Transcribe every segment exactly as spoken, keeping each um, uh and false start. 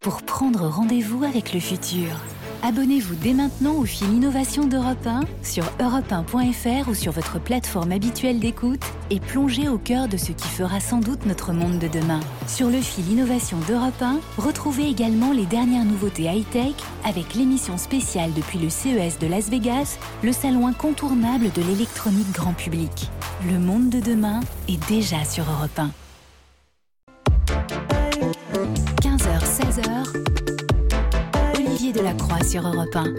pour prendre rendez-vous avec le futur. Abonnez-vous dès maintenant au fil Innovation d'Europe un sur europe un point f r ou sur votre plateforme habituelle d'écoute et plongez au cœur de ce qui fera sans doute notre monde de demain. Sur le fil Innovation d'Europe un, retrouvez également les dernières nouveautés high-tech avec l'émission spéciale depuis le C E S de Las Vegas, le salon incontournable de l'électronique grand public. Le monde de demain est déjà sur Europe un. quinze heures seize heures, Olivier Delacroix sur Europe un.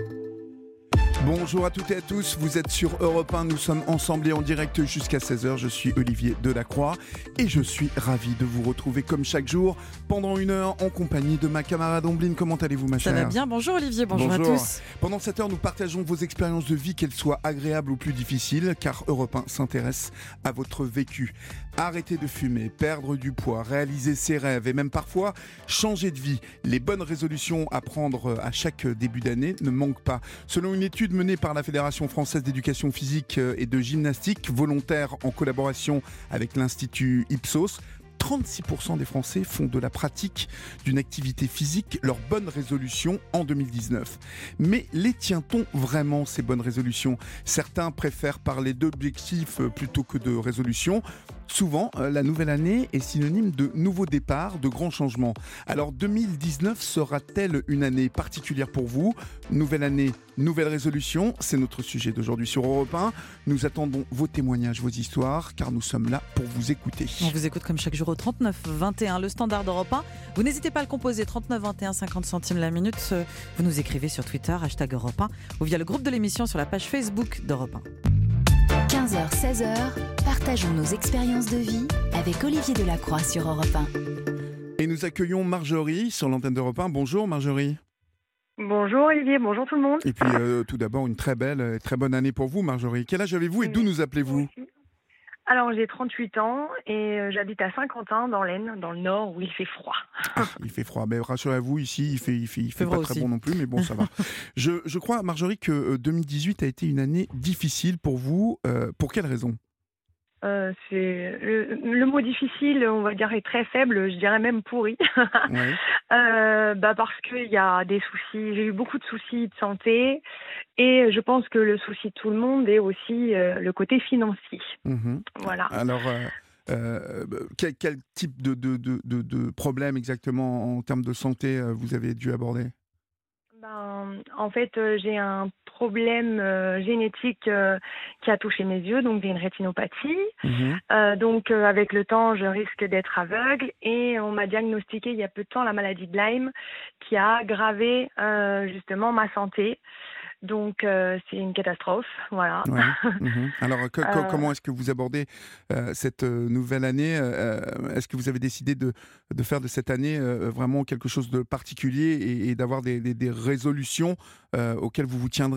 Bonjour à toutes et à tous, vous êtes sur Europe un, nous sommes ensemble et en direct jusqu'à seize heures, je suis Olivier Delacroix et je suis ravi de vous retrouver comme chaque jour pendant une heure en compagnie de ma camarade Ombline. Comment allez-vous ma chère ? Ça va bien, bonjour Olivier, bonjour, bonjour à tous. Pendant cette heure, nous partageons vos expériences de vie, qu'elles soient agréables ou plus difficiles, car Europe un s'intéresse à votre vécu. Arrêter de fumer, perdre du poids, réaliser ses rêves et même parfois changer de vie. Les bonnes résolutions à prendre à chaque début d'année ne manquent pas. Selon une étude menée par la Fédération française d'éducation physique et de gymnastique, volontaire en collaboration avec l'Institut Ipsos, trente-six pour cent des Français font de la pratique d'une activité physique leur bonne résolution en deux mille dix-neuf. Mais les tient-on vraiment, ces bonnes résolutions ? Certains préfèrent parler d'objectifs plutôt que de résolutions. Souvent, la nouvelle année est synonyme de nouveaux départs, de grands changements. Alors deux mille dix-neuf sera-t-elle une année particulière pour vous ? Nouvelle année, nouvelle résolution, c'est notre sujet d'aujourd'hui sur Europe un. Nous attendons vos témoignages, vos histoires, car nous sommes là pour vous écouter. On vous écoute comme chaque jour au trente-neuf vingt et un, le standard d'Europe un. Vous n'hésitez pas à le composer, trente-neuf vingt et un, cinquante centimes la minute. Vous nous écrivez sur Twitter, hashtag Europe un, ou via le groupe de l'émission sur la page Facebook d'Europe un. quinze heures seize heures, partageons nos expériences de vie avec Olivier Delacroix sur Europe un. Et nous accueillons Marjorie sur l'antenne d'Europe un. Bonjour Marjorie. Bonjour Olivier, bonjour tout le monde. Et puis euh, tout d'abord une très belle et très bonne année pour vous Marjorie. Quel âge avez-vous et d'où nous appelez-vous ? Alors j'ai trente-huit ans et j'habite à Saint-Quentin dans l'Aisne, dans le nord où il fait froid. Ah, il fait froid, mais rassurez-vous ici il fait, il fait, il fait pas aussi. très bon non plus, mais bon ça va. je, je crois Marjorie que deux mille dix-huit a été une année difficile pour vous. Euh, pour quelle raison ? Euh, c'est le, le mot difficile, on va dire, est très faible, je dirais même pourri. Oui. euh, bah parce qu'il y a des soucis, j'ai eu beaucoup de soucis de santé et je pense que le souci de tout le monde est aussi euh, le côté financier. Mmh. Voilà. Alors, euh, euh, quel, quel type de, de, de, de, de problème exactement en termes de santé euh, vous avez dû aborder ? Ben, en fait, euh, j'ai un problème euh, génétique euh, qui a touché mes yeux, donc j'ai une rétinopathie. Mmh. Euh, donc, euh, avec le temps, je risque d'être aveugle et on m'a diagnostiqué il y a peu de temps la maladie de Lyme qui a aggravé euh, justement ma santé. Donc, euh, c'est une catastrophe, voilà. Ouais. Mmh. Alors, que, que, Euh, comment est-ce que vous abordez euh, cette euh, nouvelle année ? euh, Est-ce que vous avez décidé de, de faire de cette année euh, vraiment quelque chose de particulier et, et d'avoir des, des, des résolutions euh, auxquelles vous vous tiendrez ?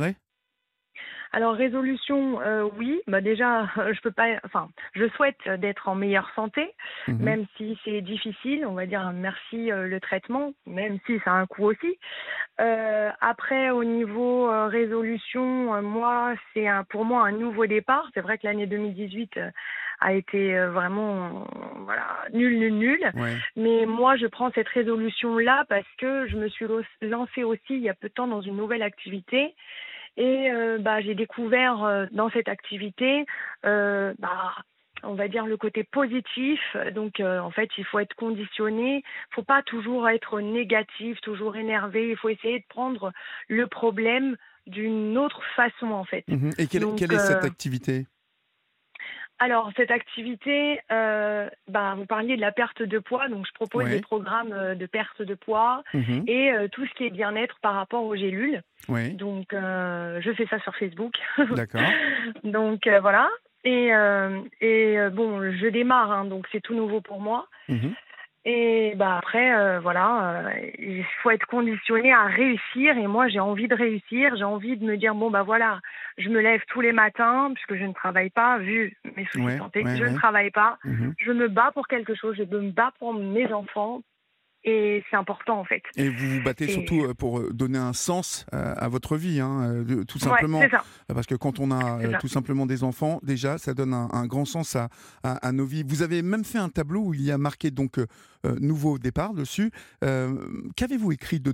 Alors résolution, euh, oui. Bah déjà, je peux pas. Enfin, je souhaite d'être en meilleure santé, Mmh. même si c'est difficile. On va dire merci euh, le traitement, même si ça a un coût aussi. Euh, après, au niveau euh, résolution, euh, moi, c'est un, pour moi un nouveau départ. C'est vrai que l'année deux mille dix-huit euh, a été euh, vraiment, euh, voilà, nul, nul, nul. Ouais. Mais moi, je prends cette résolution-là parce que je me suis lo- lancée aussi il y a peu de temps dans une nouvelle activité. Et euh, bah, j'ai découvert euh, dans cette activité, euh, bah, on va dire le côté positif. Donc, euh, en fait, il faut être conditionné. Il ne faut pas toujours être négatif, toujours énervé. Il faut essayer de prendre le problème d'une autre façon, en fait. Mmh. Et quelle, Donc, quelle est cette euh, activité ? Alors, cette activité, euh, bah, vous parliez de la perte de poids. Donc, je propose Ouais. des programmes euh, de perte de poids Mmh. et euh, tout ce qui est bien-être par rapport aux gélules. Oui, Donc, euh, je fais ça sur Facebook. d'accord. Donc, euh, voilà. Et, euh, et euh, bon, je démarre, hein, donc c'est tout nouveau pour moi. Mmh. Et bah après, euh, voilà, euh, il faut être conditionné à réussir. Et moi, j'ai envie de réussir. J'ai envie de me dire, bon, bah voilà, je me lève tous les matins, puisque je ne travaille pas, vu mes soucis Ouais, de santé. ouais, Je ouais. ne travaille pas. Mmh. Je me bats pour quelque chose. Je me bats pour mes enfants, Et c'est important en fait. Et vous vous battez et... surtout pour donner un sens à votre vie, hein, tout simplement. Ouais, c'est ça. Parce que quand on a tout simplement des enfants, déjà, ça donne un, un grand sens à, à, à nos vies. Vous avez même fait un tableau où il y a marqué donc euh, nouveau départ dessus. Euh, qu'avez-vous écrit dedans ?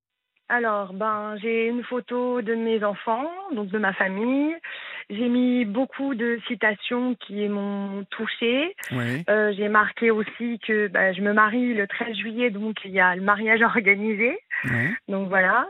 Alors, ben, j'ai une photo de mes enfants, donc de ma famille. J'ai mis beaucoup de citations qui m'ont touchée. Oui. Euh, j'ai marqué aussi que ben, je me marie le treize juillet, donc il y a le mariage organisé. Oui. Donc voilà.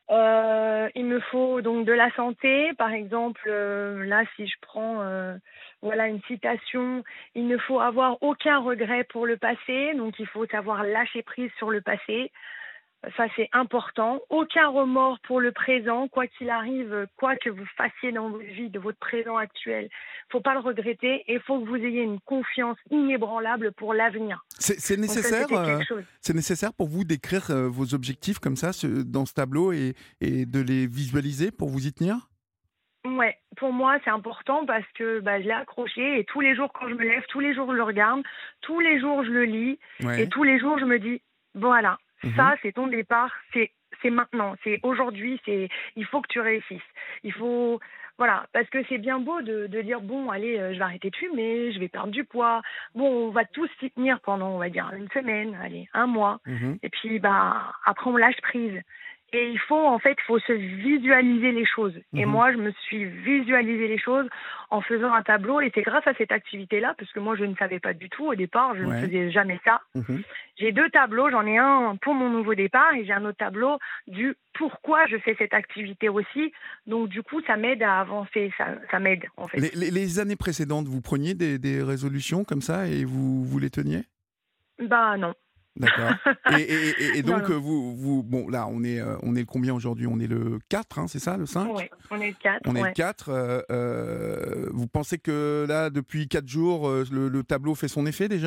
Euh, il me faut donc de la santé, par exemple. Euh, là, si je prends euh, voilà une citation, il ne faut avoir aucun regret pour le passé. Donc il faut savoir lâcher prise sur le passé. Ça, c'est important. Aucun remords pour le présent, quoi qu'il arrive, quoi que vous fassiez dans votre vie, de votre présent actuel. Il ne faut pas le regretter et il faut que vous ayez une confiance inébranlable pour l'avenir. C'est, c'est nécessaire, Donc ça, euh, c'est nécessaire pour vous d'écrire euh, vos objectifs comme ça ce, dans ce tableau et, et de les visualiser pour vous y tenir ? Ouais, pour moi, c'est important parce que bah, je l'ai accroché et tous les jours, quand je me lève, tous les jours, je le regarde, tous les jours, je le lis Ouais. et tous les jours, je me dis, voilà. Mmh. Ça, c'est ton départ, c'est, c'est maintenant, c'est aujourd'hui, c'est, il faut que tu réussisses. Il faut, voilà, parce que c'est bien beau de, de dire, bon, allez, euh, je vais arrêter de fumer, je vais perdre du poids. Bon, on va tous s'y tenir pendant, on va dire, une semaine, allez, un mois. Mmh. Et puis, bah, après, on lâche prise. Et il faut, en fait, il faut se visualiser les choses. Mmh. Et moi, je me suis visualisé les choses en faisant un tableau. Et c'est grâce à cette activité-là, parce que moi, je ne savais pas du tout au départ. Je Ouais. ne faisais jamais ça. Mmh. J'ai deux tableaux. J'en ai un pour mon nouveau départ et j'ai un autre tableau du pourquoi je fais cette activité aussi. Donc, du coup, ça m'aide à avancer. Ça, ça m'aide, en fait. Les, les, les années précédentes, vous preniez des, des résolutions comme ça et vous, vous les teniez ? Bah, non. D'accord. Et, et, et, et donc, Non, non. vous, vous, bon, là, on est, euh, on est combien aujourd'hui ? On est le quatre, hein, c'est ça, le cinq ? Ouais, on est le quatre. On est ouais. le quatre. Euh, euh, vous pensez que là, depuis quatre jours, euh, le, le tableau fait son effet déjà ?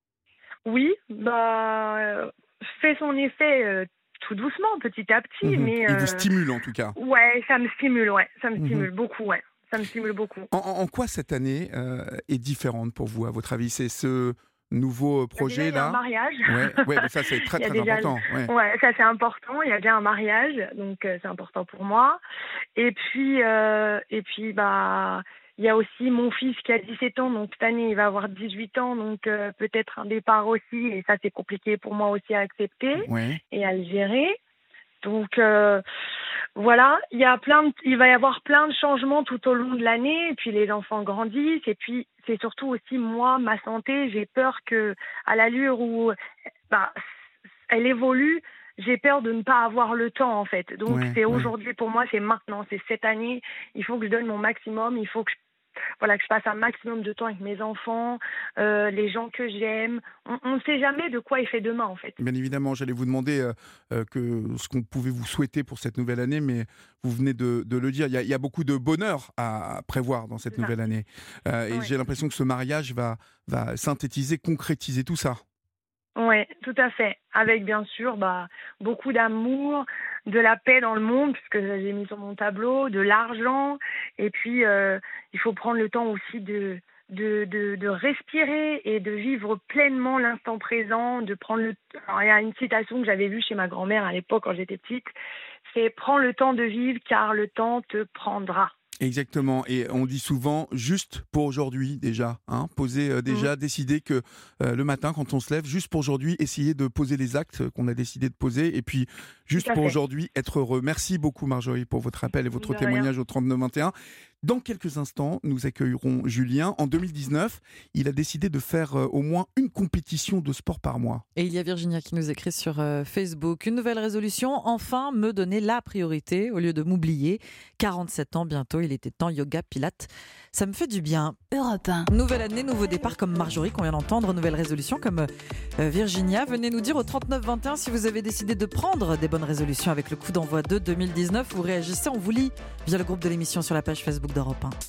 Oui, bah, euh, fait son effet euh, tout doucement, petit à petit. Mmh. Mais, Il euh, vous stimule en tout cas. ouais, ça me stimule, ouais. Ça me Mmh. stimule beaucoup, ouais. Ça me stimule beaucoup. En, en- en quoi cette année euh, est différente pour vous, à votre avis ? C'est ce nouveau projet Déjà, il y a un là ? mariage. Ouais, ouais, mais ça c'est très Il y a très déjà- important. Ouais. Ouais, ça c'est important. Il y a bien un mariage, donc euh, c'est important pour moi. Et puis, euh, et puis bah, il y a aussi mon fils qui a dix-sept ans, donc cette année il va avoir dix-huit ans, donc euh, peut-être un départ aussi. Et ça c'est compliqué pour moi aussi à accepter Ouais. et à le gérer. Donc euh, voilà, il y a plein de, il va y avoir plein de changements tout au long de l'année. Et puis les enfants grandissent. Et puis c'est surtout aussi moi, ma santé. J'ai peur que, à l'allure où bah, elle évolue, j'ai peur de ne pas avoir le temps en fait. Donc Ouais, c'est ouais. aujourd'hui pour moi, c'est maintenant, c'est cette année. Il faut que je donne mon maximum. Il faut que je, voilà, que je passe un maximum de temps avec mes enfants, euh, les gens que j'aime. On ne sait jamais de quoi il fait demain en fait. Bien évidemment, j'allais vous demander euh, euh, que ce qu'on pouvait vous souhaiter pour cette nouvelle année, mais vous venez de, de le dire. Il y, a, il y a beaucoup de bonheur à prévoir dans cette C'est ça. nouvelle année. Euh, et Ouais. j'ai l'impression que ce mariage va, va synthétiser, concrétiser tout ça. Oui, tout à fait. Avec bien sûr bah, beaucoup d'amour, de la paix dans le monde, puisque j'ai mis sur mon tableau, de l'argent. Et puis, euh, il faut prendre le temps aussi de, de, de, de respirer et de vivre pleinement l'instant présent, de prendre le... Alors, il y a une citation que j'avais vue chez ma grand-mère à l'époque quand j'étais petite, c'est « Prends le temps de vivre car le temps te prendra ». Exactement, et on dit souvent juste pour aujourd'hui déjà, hein, poser euh, déjà, mmh. décider que euh, le matin quand on se lève, juste pour aujourd'hui, essayer de poser les actes qu'on a décidé de poser, et puis juste pour aujourd'hui, être heureux. Merci beaucoup Marjorie pour votre appel et votre De témoignage rien. au trente-neuf vingt et un. Dans quelques instants, nous accueillerons Julien. En deux mille dix-neuf, il a décidé de faire euh, au moins une compétition de sport par mois. Et il y a Virginia qui nous écrit sur euh, Facebook. Une nouvelle résolution, enfin me donner la priorité au lieu de m'oublier. quarante-sept ans bientôt, il était temps, yoga, pilates. Ça me fait du bien. Europe un. Nouvelle année, nouveau départ comme Marjorie qu'on vient d'entendre. Nouvelle résolution comme euh, Virginia. Venez nous dire au trente-neuf vingt et un si vous avez décidé de prendre des bonnes résolutions avec le coup d'envoi de deux mille dix-neuf. Vous réagissez, on vous lit via le groupe de l'émission sur la page Facebook d'Europe un.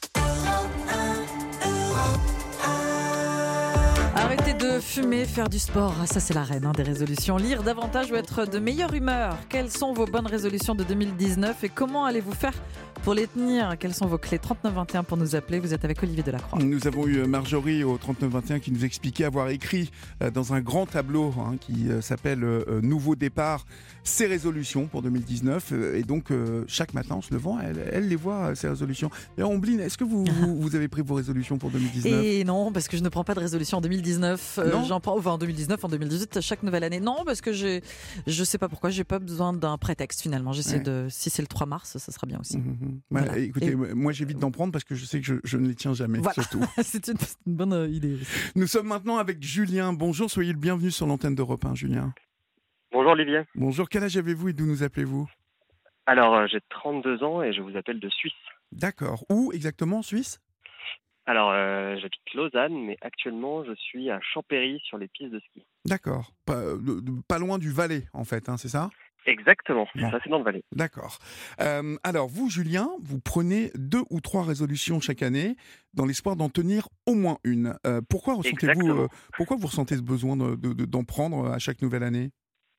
Arrêter de fumer, faire du sport, ça c'est la reine hein, des résolutions. Lire davantage ou être de meilleure humeur. Quelles sont vos bonnes résolutions de deux mille dix-neuf et comment allez-vous faire Pour les tenir, quelles sont vos clés? trente-neuf vingt et un pour nous appeler, vous êtes avec Olivier Delacroix. Nous avons eu Marjorie au trente-neuf vingt et un qui nous expliquait avoir écrit euh, dans un grand tableau hein, qui euh, s'appelle euh, Nouveau départ, ses résolutions pour deux mille dix-neuf. Euh, et donc, euh, chaque matin, en se levant, elle, elle les voit, ses résolutions. Et Ombline, est-ce que vous, vous, vous avez pris vos résolutions pour deux mille dix-neuf? Et non, parce que je ne prends pas de résolution en deux mille dix-neuf. Euh, Non. j'en prends enfin, en deux mille dix-neuf, en deux mille dix-huit, chaque nouvelle année. Non, parce que j'ai, je sais pas pourquoi, j'ai pas besoin d'un prétexte finalement. J'essaie Ouais. de, si c'est le trois mars, ça sera bien aussi. Mmh, mmh. Voilà. Ouais, écoutez, Et- moi j'évite d'en prendre parce que je sais que je, je ne les tiens jamais, Voilà. surtout. c'est, une, c'est une bonne euh, idée. Nous sommes maintenant avec Julien. Bonjour, soyez le bienvenu sur l'antenne d'Europe un, Julien. Bonjour Olivier. Bonjour, quel âge avez-vous et d'où nous appelez-vous? Alors euh, j'ai trente-deux ans et je vous appelle de Suisse. D'accord. Où exactement en Suisse? Alors euh, j'habite Lausanne mais actuellement je suis à Champéry sur les pistes de ski. D'accord. Pas, euh, de- de- pas loin du Valais, en fait, hein, c'est ça? Exactement, Bon. ça c'est dans le Valais. D'accord. Euh, alors, vous, Julien, vous prenez deux ou trois résolutions chaque année dans l'espoir d'en tenir au moins une. Euh, pourquoi ressentez-vous, Exactement. euh, pourquoi vous ressentez ce besoin de- de- de- d'en prendre à chaque nouvelle année?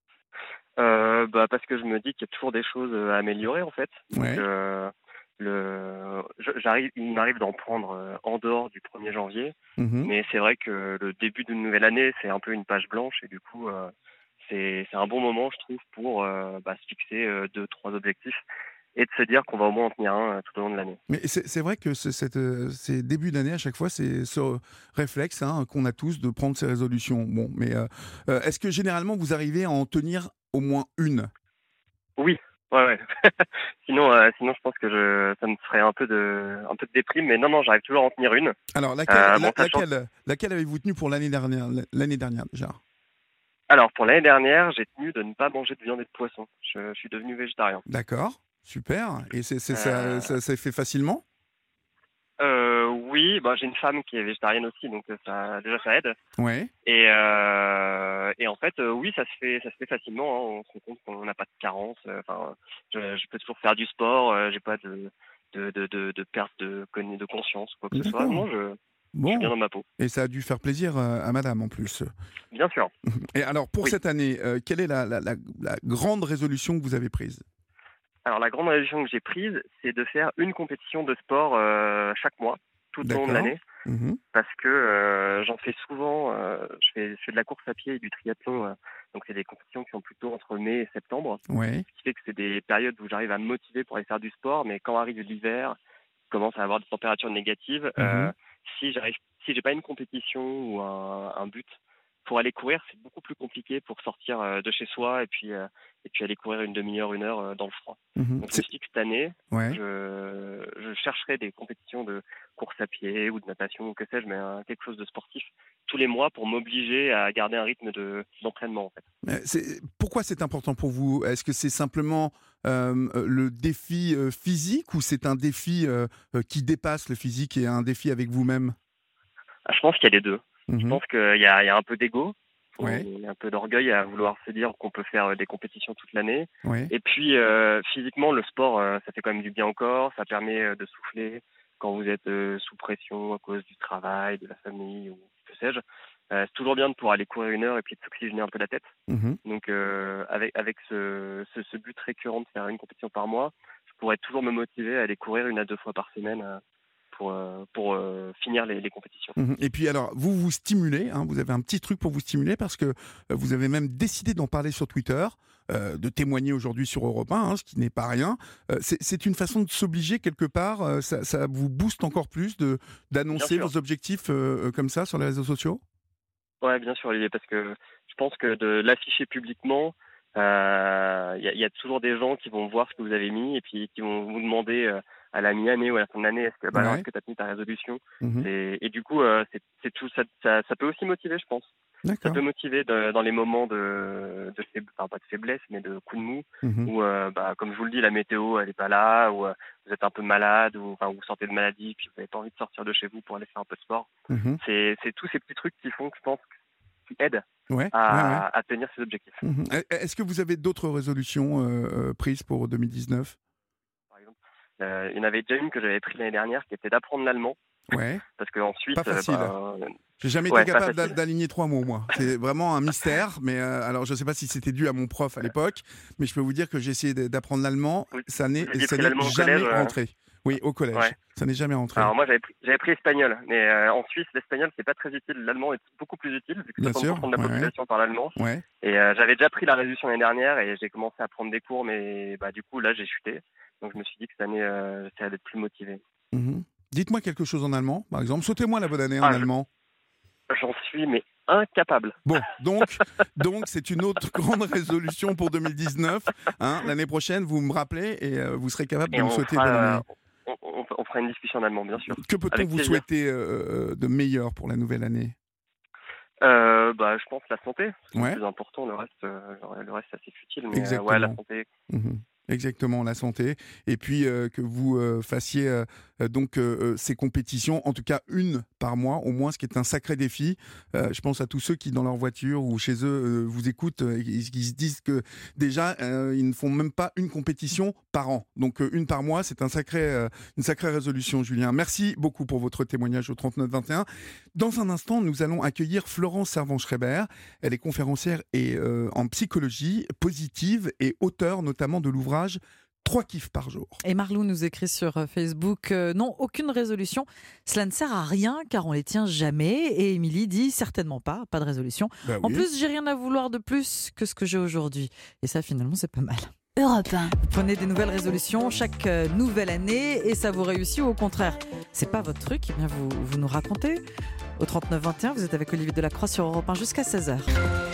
Euh, bah, parce que je me dis qu'il y a toujours des choses à améliorer en fait. Donc, Ouais. euh, le, je- j'arrive, il m'arrive d'en prendre euh, en dehors du premier janvier, Mhm. mais c'est vrai que le début d'une nouvelle année c'est un peu une page blanche et du coup euh, c'est, c'est un bon moment je trouve pour euh, bah, se fixer euh, deux trois objectifs et de se dire qu'on va au moins en tenir un euh, tout au long de l'année. Mais c'est c'est vrai que ce- cette, euh, ces débuts d'année, à chaque fois, c'est ce réflexe hein, qu'on a tous de prendre ces résolutions. Bon, mais euh, euh, est-ce que généralement vous arrivez à en tenir au moins une? Oui, ouais, ouais. sinon, euh, sinon, je pense que je, ça me ferait un peu de, un peu de déprime. Mais non, non, j'arrive toujours à en tenir une. Alors, laquelle, Euh, la- bon, sachant- laquelle, laquelle avez-vous tenu pour l'année dernière, l'année dernière déjà? Alors, pour l'année dernière, j'ai tenu de ne pas manger de viande et de poisson. Je, je suis devenu végétarien. D'accord, super. Et c'est, c'est, ça, Euh. ça s'est fait facilement? Euh, oui, bah, j'ai une femme qui est végétarienne aussi, donc euh, ça, déjà, ça aide. Ouais. Et, euh, et en fait, euh, oui, ça se fait, ça se fait facilement. Hein. On se rend compte qu'on n'a pas de carence. euh, Enfin, je, je peux toujours faire du sport. Euh, j'ai pas de, de, de, de, de perte de, conna- de conscience, quoi que ce soit. D'accord. Non, je, je suis Bon. bien dans ma peau. Et ça a dû faire plaisir euh, à madame en plus. Bien sûr. Et alors, pour Oui. cette année, euh, quelle est la, la, la, la grande résolution que vous avez prise? Alors la grande résolution que j'ai prise, c'est de faire une compétition de sport euh, chaque mois, tout au long de D'accord. l'année, Mhm. parce que euh, j'en fais souvent. Euh, je, fais, je fais de la course à pied et du triathlon, euh, donc c'est des compétitions qui sont plutôt entre mai et septembre, Ouais. ce qui fait que c'est des périodes où j'arrive à me motiver pour aller faire du sport, mais quand arrive l'hiver, je commence à avoir des températures négatives. euh, Mhm. si j'arrive, si j'ai pas une compétition ou un, un but pour aller courir, c'est beaucoup plus compliqué pour sortir euh, de chez soi et puis euh, et puis aller courir une demi-heure, une heure euh, dans le froid. Mhm. Donc je me C'est- suis dit que cette année, Ouais. je, je chercherai des compétitions de course à pied ou de natation ou que sais-je, mais euh, quelque chose de sportif tous les mois pour m'obliger à garder un rythme de, d'entraînement en fait. Euh, c'est- Pourquoi c'est important pour vous? Est-ce que c'est simplement euh, euh, le défi euh, physique ou c'est un défi euh, euh, qui dépasse le physique et un défi avec vous-même? Ah, je pense qu'il y a les deux. Je Mhm. pense qu'il y a, il y a un peu d'ego, faut- Ouais. il y a un peu d'orgueil à vouloir se dire qu'on peut faire euh, des compétitions toute l'année. Ouais. Et puis euh, physiquement, le sport, euh, ça fait quand même du bien au corps, ça permet euh, de souffler quand vous êtes euh, sous pression à cause du travail, de la famille ou que sais-je. Euh, c'est toujours bien de pouvoir aller courir une heure et puis de s'oxygéner un peu la tête. Mhm. Donc euh, avec avec ce, ce, ce but récurrent de faire une compétition par mois, je pourrais toujours me motiver à aller courir une à deux fois par semaine euh, pour euh, pour euh, finir les, les compétitions. Mhm. Et puis alors, vous vous stimulez, hein, vous avez un petit truc pour vous stimuler parce que euh, vous avez même décidé d'en parler sur Twitter, euh, de témoigner aujourd'hui sur Europe un, hein, ce qui n'est pas rien. Euh, c'est, c'est une façon de s'obliger quelque part, euh, ça, ça vous booste encore plus de, d'annoncer Bien sûr. vos objectifs euh, euh, comme ça sur les réseaux sociaux? Ouais, bien sûr, Olivier, parce que je pense que de l'afficher publiquement, euh, il y, a- il y a toujours des gens qui vont voir ce que vous avez mis et puis qui vont vous demander euh, à la mi-année ou à la fin de l'année, est-ce que, bah, alors, Ouais. est-ce que tu as tenu ta résolution? Mhm. Et, et du coup, euh, c'est, c'est tout, ça, ça, ça peut aussi motiver, je pense. Ça D'accord. peut motiver de- dans les moments de, de faib- enfin, pas de faiblesse, mais de coups de mou, Mhm. où, euh, bah, comme je vous le dis, la météo, elle est pas là, ou euh, vous êtes un peu malade, ou enfin, vous sortez de maladie, puis vous n'avez pas envie de sortir de chez vous pour aller faire un peu de sport. Mhm. C'est, c'est tous ces petits trucs qui font que je pense qui aident Ouais, ouais, ouais. à, à tenir ses objectifs. Mhm. Est-ce que vous avez d'autres résolutions euh, euh, prises pour deux mille dix-neuf? Par exemple, euh, il y en avait déjà une que j'avais prise l'année dernière, qui était d'apprendre l'allemand. Ouais. Parce que ensuite, Pas facile. Euh, bah, J'ai jamais ouais, été pas capable facile. d'aligner trois mots, moi. C'est vraiment un mystère. Mais euh, alors, je ne sais pas si c'était dû à mon prof à l'époque, mais je peux vous dire que j'ai essayé d'apprendre l'allemand. Vous, Ça n'est vous aviez ça pris n'est l'allemand au jamais collège euh, rentré. Oui, au collège. Ouais. Ça n'est jamais rentré. Alors moi, j'avais pris, j'avais pris espagnol, mais euh, en Suisse, l'espagnol, c'est pas très utile. L'allemand est beaucoup plus utile, vu que Bien soixante pour cent sûr. de la Ouais, population parle allemand. ouais. Et euh, j'avais déjà pris la résolution l'année dernière et j'ai commencé à prendre des cours, mais bah, du coup, là, j'ai chuté. Donc je me suis dit que cette année, euh, ça allait être plus motivé. Mhm. Dites-moi quelque chose en allemand, par exemple. Sautez-moi la bonne année en Ah, allemand. je- j'en suis, mais incapable. Bon, donc, donc c'est une autre grande résolution pour deux mille dix-neuf. Hein. L'année prochaine, vous me rappelez et euh, vous serez capable Et de me on souhaiter fera, bonne euh, année. on, on- on fera une discussion en allemand, bien sûr. Que peut-on Avec vous plaisir. souhaiter euh, de meilleur pour la nouvelle année? Euh, bah, je pense la santé, c'est Ouais. le plus important. Le reste, euh, le reste, c'est assez futile, mais euh, Exactement. ouais, la santé. Mhm. Exactement, la santé. Et puis euh, que vous euh, fassiez euh, euh, donc euh, ces compétitions, en tout cas une par mois, au moins, ce qui est un sacré défi. Euh, je pense à tous ceux qui, dans leur voiture ou chez eux, euh, vous écoutent euh, et qui qui se disent que déjà, euh, ils ne font même pas une compétition par an. Donc euh, une par mois, c'est un sacré, euh, une sacrée résolution, Julien. Merci beaucoup pour votre témoignage au trente-neuf vingt et un. Dans un instant, nous allons accueillir Florence Servan-Schreiber. Elle est conférencière et euh, en psychologie positive et auteure notamment de l'ouvrage Trois kiffs par jour. Et Marlou nous écrit sur Facebook euh, non, aucune résolution. Cela ne sert à rien car on les tient jamais. Et Émilie dit certainement pas, pas de résolution. Bah En oui. plus, j'ai rien à vouloir de plus que ce que j'ai aujourd'hui. Et ça, finalement, c'est pas mal. Europe un. Vous prenez des nouvelles résolutions chaque euh, nouvelle année et ça vous réussit ou au contraire, c'est pas votre truc, eh bien vous, vous nous racontez. Au trente-neuf vingt et un, vous êtes avec Olivier Delacroix sur Europe un jusqu'à seize heures.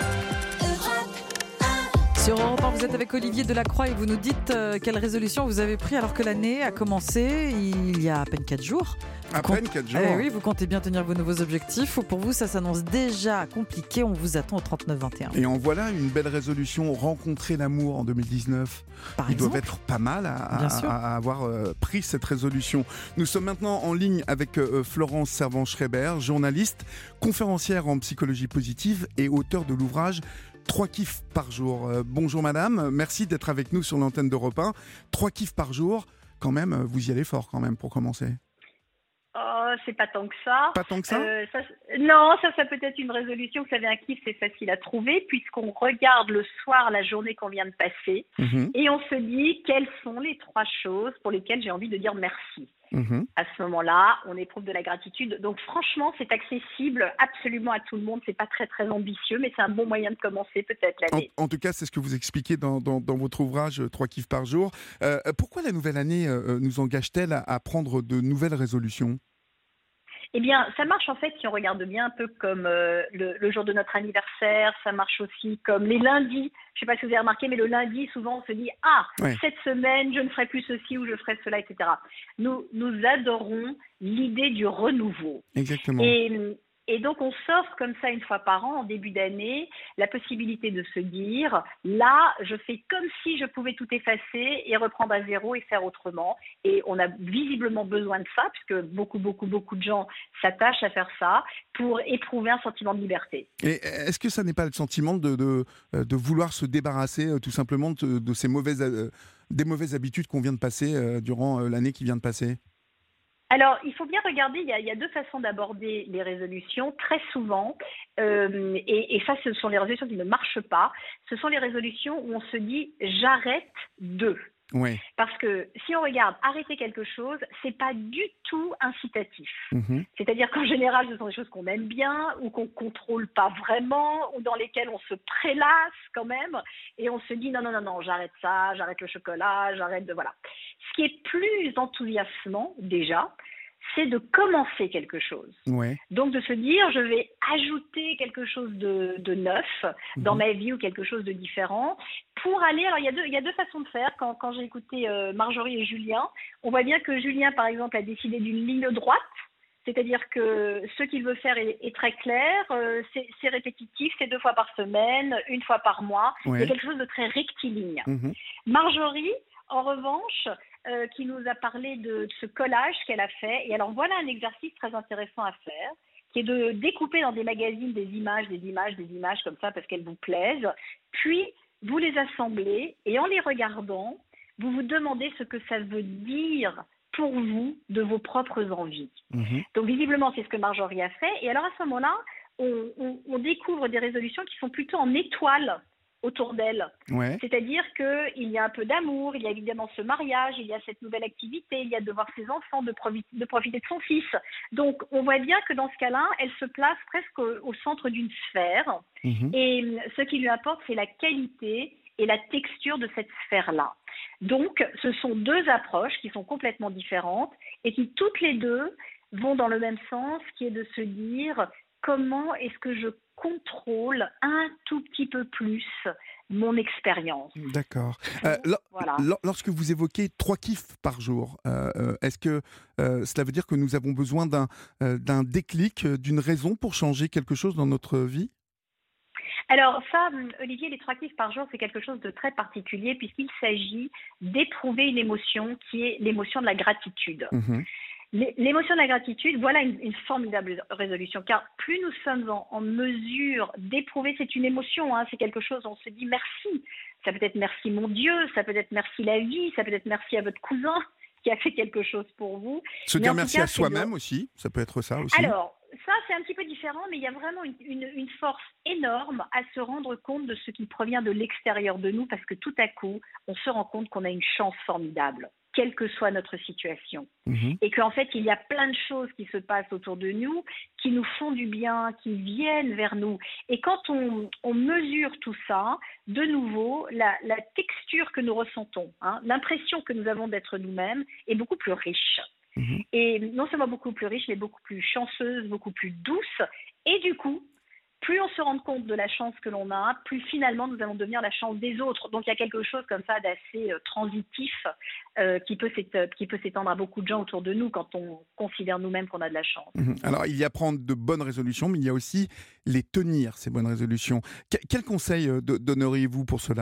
Sur Europe un, vous êtes avec Olivier Delacroix et vous nous dites euh, quelle résolution vous avez pris alors que l'année a commencé il y a à peine quatre jours. À Vous peine compte- quatre jours. Eh oui, vous comptez bien tenir vos nouveaux objectifs ou pour vous ça s'annonce déjà compliqué, on vous attend au trente-neuf vingt et un. Et en voilà une belle résolution, rencontrer l'amour en deux mille dix-neuf. Par Ils doivent exemple, être pas mal à, à- Bien sûr. à avoir euh, pris cette résolution. Nous sommes maintenant en ligne avec euh, Florence Servan-Schreiber, journaliste, conférencière en psychologie positive et auteure de l'ouvrage Trois kiffs par jour. Euh, bonjour madame, merci d'être avec nous sur l'antenne d'Europe un. Trois kiffs par jour, quand même, euh, vous y allez fort quand même pour commencer. Oh, c'est pas tant que ça. Pas tant que ça Euh, ça, non, ça, ça peut être une résolution. Vous savez, un kiff, c'est facile à trouver puisqu'on regarde le soir la journée qu'on vient de passer Mhm, et on se dit quelles sont les trois choses pour lesquelles j'ai envie de dire merci. mhm. À ce moment-là, on éprouve de la gratitude. Donc franchement, c'est accessible absolument à tout le monde. C'est pas très très ambitieux, mais c'est un bon moyen de commencer peut-être En, l'année. en tout cas, c'est ce que vous expliquez dans, dans- dans votre ouvrage euh, Trois kiffs par jour. Euh, pourquoi la nouvelle année euh, nous engage-t-elle à, à prendre de nouvelles résolutions? Eh bien, ça marche en fait, si on regarde bien, un peu comme euh, le, le jour de notre anniversaire, ça marche aussi comme les lundis. Je ne sais pas si vous avez remarqué, mais le lundi, souvent, on se dit « Ah, Ouais. cette semaine, je ne ferai plus ceci ou je ferai cela, et cetera » Nous, nous adorons l'idée du renouveau. Exactement. Et, et donc, on s'offre comme ça une fois par an, en début d'année, la possibilité de se dire « Là, je fais comme si je pouvais tout effacer et reprendre à zéro et faire autrement. » Et on a visiblement besoin de ça, puisque beaucoup, beaucoup, beaucoup de gens s'attachent à faire ça pour éprouver un sentiment de liberté. Et est-ce que ça n'est pas le sentiment de, de, euh, de vouloir se débarrasser euh, tout simplement de, de ces mauvaises, euh, des mauvaises habitudes qu'on vient de passer euh, durant euh, l'année qui vient de passer? Alors, il faut bien regarder, il y a, il y a deux façons d'aborder les résolutions. Très souvent, euh, et, et ça, ce sont les résolutions qui ne marchent pas, ce sont les résolutions où on se dit « j'arrête de ». Ouais. Parce que si on regarde arrêter quelque chose, c'est pas du tout incitatif. Mhm. C'est-à-dire qu'en général, ce sont des choses qu'on aime bien ou qu'on contrôle pas vraiment ou dans lesquelles on se prélasse quand même et on se dit non, non, non, non, j'arrête ça, j'arrête le chocolat, j'arrête de... Voilà. Ce qui est plus enthousiasmant déjà, c'est de commencer quelque chose. Ouais. Donc de se dire, je vais ajouter quelque chose de, de neuf dans Mhm. ma vie ou quelque chose de différent pour aller... Alors il y a deux, il y a deux façons de faire. Quand, quand j'ai écouté euh, Marjorie et Julien, on voit bien que Julien, par exemple, a décidé d'une ligne droite. C'est-à-dire que ce qu'il veut faire est, est très clair, euh, c'est, c'est répétitif, c'est deux fois par semaine, une fois par mois. Ouais. Il y a quelque chose de très rectiligne. Mhm. Marjorie, en revanche, euh, qui nous a parlé de, de ce collage qu'elle a fait. Et alors voilà un exercice très intéressant à faire, qui est de découper dans des magazines des images, des images, des images comme ça parce qu'elles vous plaisent. Puis vous les assemblez et en les regardant, vous vous demandez ce que ça veut dire pour vous de vos propres envies. Mmh. Donc visiblement, c'est ce que Marjorie a fait. Et alors à ce moment-là, on, on, on découvre des résolutions qui sont plutôt en étoile autour d'elle. Ouais. C'est-à-dire qu'il y a un peu d'amour, il y a évidemment ce mariage, il y a cette nouvelle activité, il y a de voir ses enfants, de, provi- de profiter de son fils. Donc on voit bien que dans ce cas-là, elle se place presque au, au centre d'une sphère. Mmh. Et ce qui lui importe, c'est la qualité et la texture de cette sphère-là. Donc ce sont deux approches qui sont complètement différentes et qui toutes les deux vont dans le même sens, qui est de se dire comment est-ce que je contrôle un tout petit peu plus mon expérience. D'accord. Euh, lo- Voilà. lo- lorsque vous évoquez trois kiffs par jour, euh, euh, est-ce que euh, cela veut dire que nous avons besoin d'un, euh, d'un déclic, euh, d'une raison pour changer quelque chose dans notre vie ? Alors ça, Olivier, les trois kiffs par jour, c'est quelque chose de très particulier puisqu'il s'agit d'éprouver une émotion qui est l'émotion de la gratitude. Mmh. L'émotion de la gratitude, voilà une, une formidable résolution, car plus nous sommes en, en mesure d'éprouver, c'est une émotion, hein, c'est quelque chose, on se dit merci. Ça peut être merci mon Dieu, ça peut être merci la vie, ça peut être merci à votre cousin qui a fait quelque chose pour vous. Se Mais dire en tout merci cas, à c'est soi-même de- aussi, ça peut être ça aussi. Alors, ça, c'est un petit peu différent, mais il y a vraiment une, une, une force énorme à se rendre compte de ce qui provient de l'extérieur de nous, parce que tout à coup, on se rend compte qu'on a une chance formidable, quelle que soit notre situation. Mmh. Et qu'en fait, il y a plein de choses qui se passent autour de nous, qui nous font du bien, qui viennent vers nous. Et quand on, on mesure tout ça, de nouveau, la, la texture que nous ressentons, hein, l'impression que nous avons d'être nous-mêmes est beaucoup plus riche. Mmh. Et non seulement beaucoup plus riche, mais beaucoup plus chanceuse, beaucoup plus douce. Et du coup, plus on se rend compte de la chance que l'on a, plus finalement nous allons devenir la chance des autres. Donc il y a quelque chose comme ça d'assez euh, transitif euh, qui peut s'ét- qui peut s'étendre à beaucoup de gens autour de nous quand on considère nous-mêmes qu'on a de la chance. Mmh. Alors, il y a prendre de bonnes résolutions, mais il y a aussi les tenir, ces bonnes résolutions. Que- quel conseil euh, do- donneriez-vous pour cela ?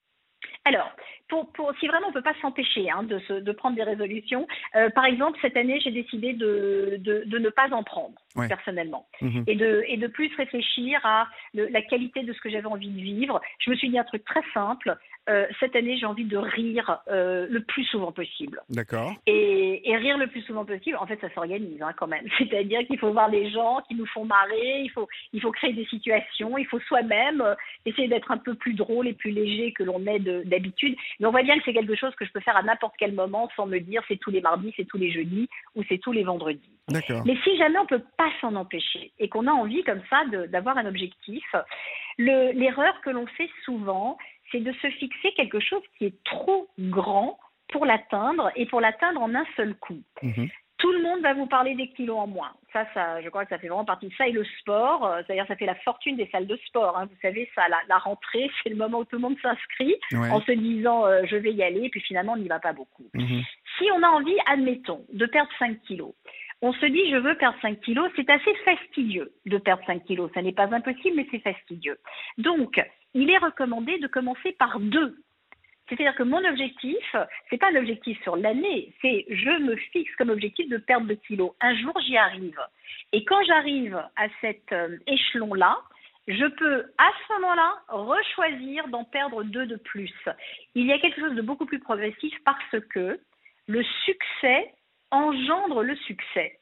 Alors, pour, pour, si vraiment on ne peut pas s'empêcher hein, de, se, de prendre des résolutions, euh, par exemple, cette année, j'ai décidé de, de, de ne pas en prendre, Ouais. personnellement, Mmh. et de, et de plus réfléchir à le- la qualité de ce que j'avais envie de vivre. Je me suis dit un truc très simple, euh, cette année, j'ai envie de rire euh, le plus souvent possible. D'accord. Et, et rire le plus souvent possible, en fait, ça s'organise hein, quand même. C'est-à-dire qu'il faut voir les gens qui nous font marrer, il faut, il faut créer des situations, il faut soi-même euh, essayer d'être un peu plus drôle et plus léger que l'on est de- d'habitude. Mais on voit bien que c'est quelque chose que je peux faire à n'importe quel moment sans me dire c'est tous les mardis, c'est tous les jeudis ou c'est tous les vendredis. D'accord. Mais si jamais on ne peut pas s'en empêcher et qu'on a envie comme ça de- d'avoir un objectif, le- l'erreur que l'on fait souvent, c'est de se fixer quelque chose qui est trop grand pour l'atteindre et pour l'atteindre en un seul coup. Mmh. Tout le monde va vous parler des kilos en moins. Ça, ça, je crois que ça fait vraiment partie de ça. Et le sport, euh, c'est-à-dire ça fait la fortune des salles de sport. Hein. Vous savez, ça, la, la rentrée, c'est le moment où tout le monde s'inscrit Ouais. en se disant euh, je vais y aller, et puis finalement on n'y va pas beaucoup. Mmh. Si on a envie, admettons, de perdre cinq kilos, on se dit je veux perdre cinq kilos, c'est assez fastidieux de perdre cinq kilos. Ça n'est pas impossible, mais c'est fastidieux. Donc, il est recommandé de commencer par deux. C'est-à-dire que mon objectif, c'est pas un objectif sur l'année, c'est je me fixe comme objectif de perdre deux kilos. Un jour, j'y arrive. Et quand j'arrive à cet euh, échelon-là, je peux à ce moment-là rechoisir d'en perdre deux de plus. Il y a quelque chose de beaucoup plus progressif parce que le succès engendre le succès.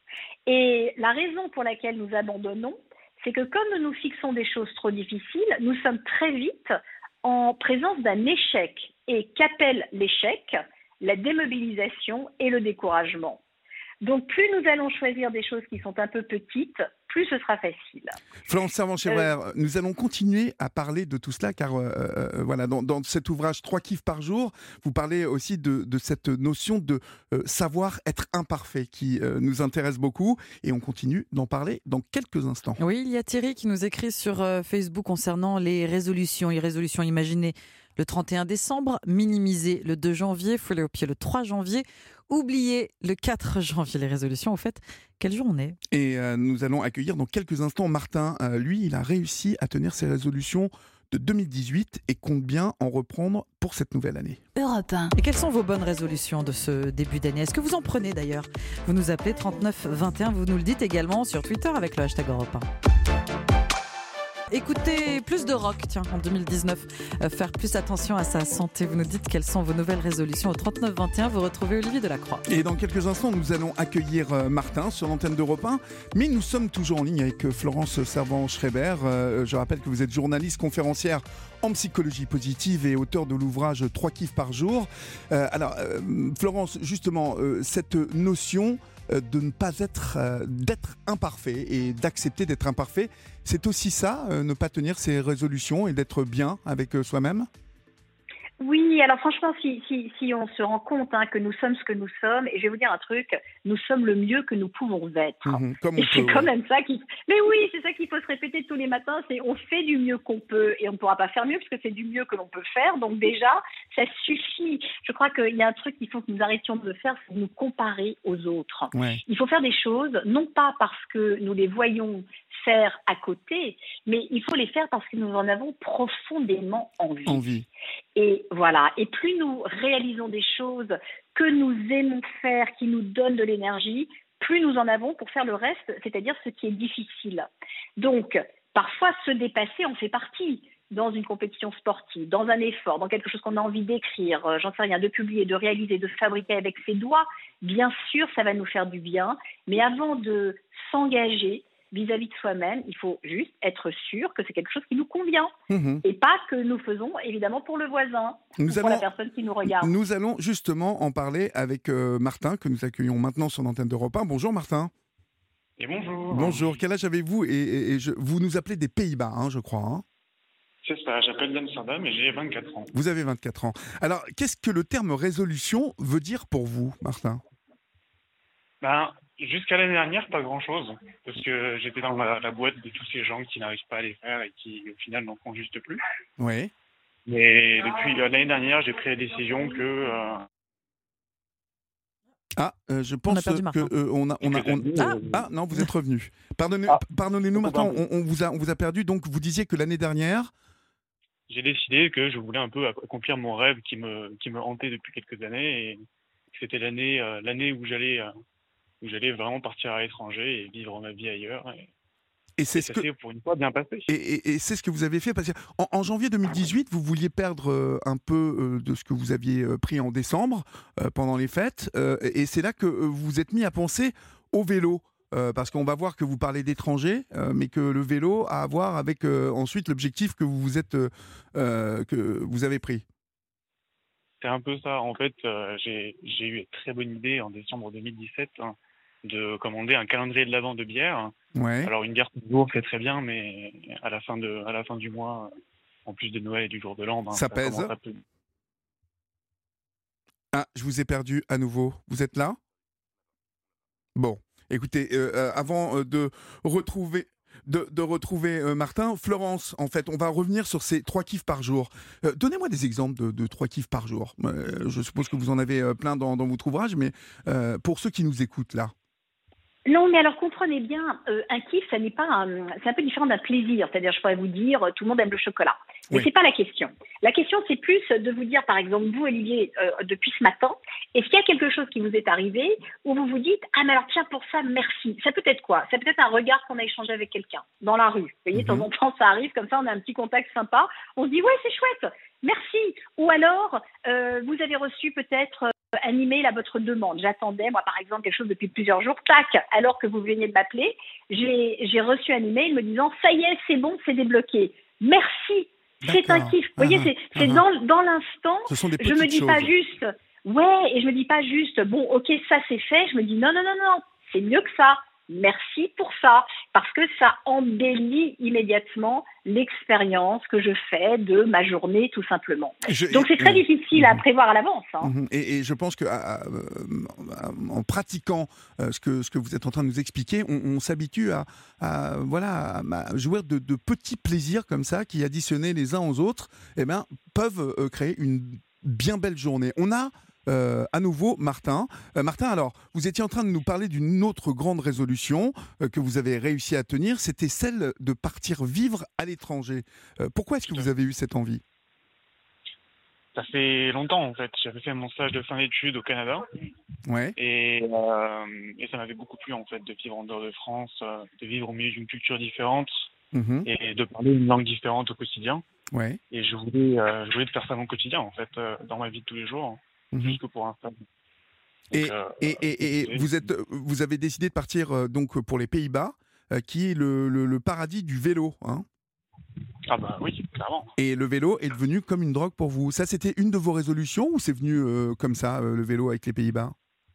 Et la raison pour laquelle nous abandonnons, c'est que comme nous nous fixons des choses trop difficiles, nous sommes très vite en présence d'un échec. Et qu'appelle l'échec ? La démobilisation et le découragement. Donc plus nous allons choisir des choses qui sont un peu petites, plus ce sera facile. Florence Servan-Schreiber, euh... nous allons continuer à parler de tout cela, car euh, euh, voilà, dans, dans cet ouvrage trois kiffs par jour, vous parlez aussi de, de cette notion de euh, savoir être imparfait qui euh, nous intéresse beaucoup, et on continue d'en parler dans quelques instants. Oui, il y a Thierry qui nous écrit sur euh, Facebook concernant les résolutions, les résolutions imaginées le trente et un décembre, minimiser le deux janvier, fouler au pied le trois janvier, oublier le quatre janvier les résolutions. Au fait, quelle journée ? Et euh, nous allons accueillir dans quelques instants Martin. Euh, lui, il a réussi à tenir ses résolutions de deux mille dix-huit et compte bien en reprendre pour cette nouvelle année. Europe un. Et quelles sont vos bonnes résolutions de ce début d'année ? Est-ce que vous en prenez d'ailleurs ? Vous nous appelez trente-neuf vingt et un, vous nous le dites également sur Twitter avec le hashtag Europe un. Écoutez plus de rock, tiens, en deux mille dix-neuf. Euh, faire plus attention à sa santé. Vous nous dites quelles sont vos nouvelles résolutions au trente-neuf vingt et un. Vous retrouvez Olivier Delacroix. Et dans quelques instants, nous allons accueillir euh, Martin sur l'antenne d'Europe un. Mais nous sommes toujours en ligne avec euh, Florence Servan-Schreiber. Euh, je rappelle que vous êtes journaliste, conférencière en psychologie positive et auteur de l'ouvrage trois kiffs par jour. Euh, alors, euh, Florence, justement, euh, cette notion euh, de ne pas être, euh, d'être imparfait et d'accepter d'être imparfait, c'est aussi ça, euh, ne pas tenir ses résolutions et d'être bien avec euh, soi-même ? Oui, alors franchement, si, si, si on se rend compte hein, que nous sommes ce que nous sommes, et je vais vous dire un truc, nous sommes le mieux que nous pouvons être. Mmh, comme on et peut, c'est quand ouais. même ça qui... Mais oui, c'est ça qu'il faut se répéter tous les matins, c'est on fait du mieux qu'on peut, et on ne pourra pas faire mieux, puisque c'est du mieux que l'on peut faire, donc déjà, ça suffit. Je crois qu'il y a un truc qu'il faut que nous arrêtions de faire, c'est de nous comparer aux autres. Ouais. Il faut faire des choses, non pas parce que nous les voyons faire à côté, mais il faut les faire parce que nous en avons profondément envie. Envie. Et voilà. Et plus nous réalisons des choses que nous aimons faire, qui nous donnent de l'énergie, plus nous en avons pour faire le reste, c'est-à-dire ce qui est difficile. Donc, parfois, se dépasser en fait partie. Dans une compétition sportive, dans un effort, dans quelque chose qu'on a envie d'écrire, euh, j'en sais rien, de publier, de réaliser, de fabriquer avec ses doigts, bien sûr, ça va nous faire du bien. Mais avant de s'engager vis-à-vis de soi-même, il faut juste être sûr que c'est quelque chose qui nous convient. Mmh. Et pas que nous faisons, évidemment, pour le voisin, nous ou allons, pour la personne qui nous regarde. Nous allons justement en parler avec euh, Martin, que nous accueillons maintenant sur l'antenne d'Europe un. Bonjour Martin. Et bonjour. Bonjour, quel âge avez-vous ? Et, et, et je, vous nous appelez des Pays-Bas, hein, je crois. Hein. C'est ça, j'appelle d'Amsterdam et j'ai vingt-quatre ans. Vous avez vingt-quatre ans. Alors, qu'est-ce que le terme résolution veut dire pour vous, Martin ? Ben, jusqu'à l'année dernière, pas grand-chose, parce que j'étais dans la, la boîte de tous ces gens qui n'arrivent pas à les faire et qui, au final, n'en font juste plus. Oui. Mais depuis l'année dernière, j'ai pris la décision que... Euh... Ah, euh, je pense on a que euh, on a, on a, on... Ah, ah, non, vous êtes revenu. Pardonnez, ah. Pardonnez-nous, Martin, on, on vous a, on vous a perdu. Donc, vous disiez que l'année dernière, j'ai décidé que je voulais un peu accomplir mon rêve qui me, qui me hantait depuis quelques années, et c'était l'année, euh, l'année où j'allais, euh, où j'allais vraiment partir à l'étranger et vivre ma vie ailleurs. Et... Et c'est et ce ça que s'est pour une fois bien passé. Et, et, et c'est ce que vous avez fait parce qu'en en janvier deux mille dix-huit, vous vouliez perdre euh, un peu euh, de ce que vous aviez euh, pris en décembre euh, pendant les fêtes, euh, et c'est là que euh, vous vous êtes mis à penser au vélo. Euh, parce qu'on va voir que vous parlez d'étrangers, euh, mais que le vélo a à voir avec euh, ensuite l'objectif que vous vous êtes euh, euh, que vous avez pris. C'est un peu ça. En fait, euh, j'ai, j'ai eu une très bonne idée en décembre deux mille dix-sept hein, de commander un calendrier de l'Avent de bière. Ouais. Alors une bière par jour, c'est très bien, mais à la fin de, à la fin du mois, en plus de Noël et du jour de l'an, ben, ça, ça pèse. commence à peu... Ah, je vous ai perdu à nouveau. Vous êtes là ? Bon. Écoutez, euh, avant euh, de retrouver, de, de retrouver euh, Martin, Florence, en fait, on va revenir sur ces trois kiffs par jour. Euh, donnez-moi des exemples de, de trois kiffs par jour. Euh, je suppose que vous en avez euh, plein dans, dans votre ouvrage, mais euh, pour ceux qui nous écoutent là. Non, mais alors comprenez bien, euh, un kiff, ça n'est pas un, c'est un peu différent d'un plaisir. C'est-à-dire, je pourrais vous dire, tout le monde aime le chocolat. Mais oui. C'est pas la question. La question, c'est plus de vous dire, par exemple, vous, Olivier, euh, depuis ce matin, est-ce qu'il y a quelque chose qui vous est arrivé où vous vous dites, ah, mais alors tiens, pour ça, merci. Ça peut être quoi ? Ça peut être un regard qu'on a échangé avec quelqu'un dans la rue. Vous voyez, mm-hmm. de temps en temps, ça arrive, comme ça, on a un petit contact sympa. On se dit, ouais, c'est chouette, merci. Ou alors, euh, vous avez reçu peut-être euh, un email à votre demande. J'attendais, moi, par exemple, quelque chose depuis plusieurs jours. Tac, alors que vous veniez de m'appeler, j'ai, j'ai reçu un email me disant, ça y est, c'est bon, c'est débloqué. Merci. D'accord. C'est un kiff. Vous voyez, c'est, c'est uh-huh. dans, dans l'instant, je me dis choses. Pas juste, ouais, et je me dis pas juste, bon, ok, ça c'est fait. Je me dis, non, non, non, non, c'est mieux que ça. Merci pour ça, parce que ça embellit immédiatement l'expérience que je fais de ma journée, tout simplement. Je, Donc c'est très euh, difficile euh, à prévoir à l'avance. Hein. Et, et je pense que à, à, en pratiquant euh, ce que ce que vous êtes en train de nous expliquer, on, on s'habitue à, à voilà à jouir de, de petits plaisirs comme ça qui additionnés les uns aux autres, eh ben peuvent euh, créer une bien belle journée. On a Euh, à nouveau Martin. Euh, Martin, alors, vous étiez en train de nous parler d'une autre grande résolution euh, que vous avez réussi à tenir, c'était celle de partir vivre à l'étranger. Euh, pourquoi est-ce que vous avez eu cette envie ? Ça fait longtemps en fait. J'avais fait mon stage de fin d'études au Canada. Ouais. Et, euh, et ça m'avait beaucoup plu en fait de vivre en dehors de France, euh, de vivre au milieu d'une culture différente. Mhm. et de parler une langue différente au quotidien. Ouais. Et je voulais, euh, je voulais faire ça dans mon quotidien, en fait, euh, dans ma vie de tous les jours, Mhm. jusque pour un stage. Et, Donc, euh, et, et, et euh, vous, êtes, vous avez décidé de partir euh, donc pour les Pays-Bas, euh, qui est le, le, le paradis du vélo. Hein. Ah bah oui, clairement. Et le vélo est devenu comme une drogue pour vous. Ça, c'était une de vos résolutions ou c'est venu euh, comme ça, euh, le vélo avec les Pays-Bas?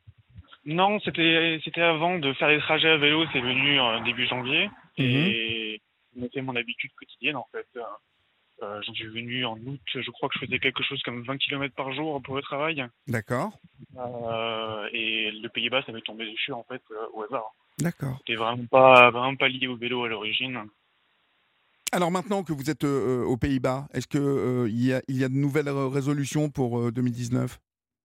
Non, c'était c'était avant de faire des trajets à vélo, c'est venu euh, début janvier, et c'était mon habitude quotidienne, en fait. Euh, j'en suis venu en août, je crois que je faisais quelque chose comme vingt kilomètres par jour pour le travail. D'accord. Euh, et le Pays-Bas, ça m'est tombé dessus, en fait, euh, au hasard. D'accord. C'était vraiment pas, vraiment pas lié au vélo à l'origine. Alors maintenant que vous êtes euh, aux Pays-Bas, est-ce qu'il euh, y, a, il y a de nouvelles euh, résolutions pour euh, deux mille dix-neuf?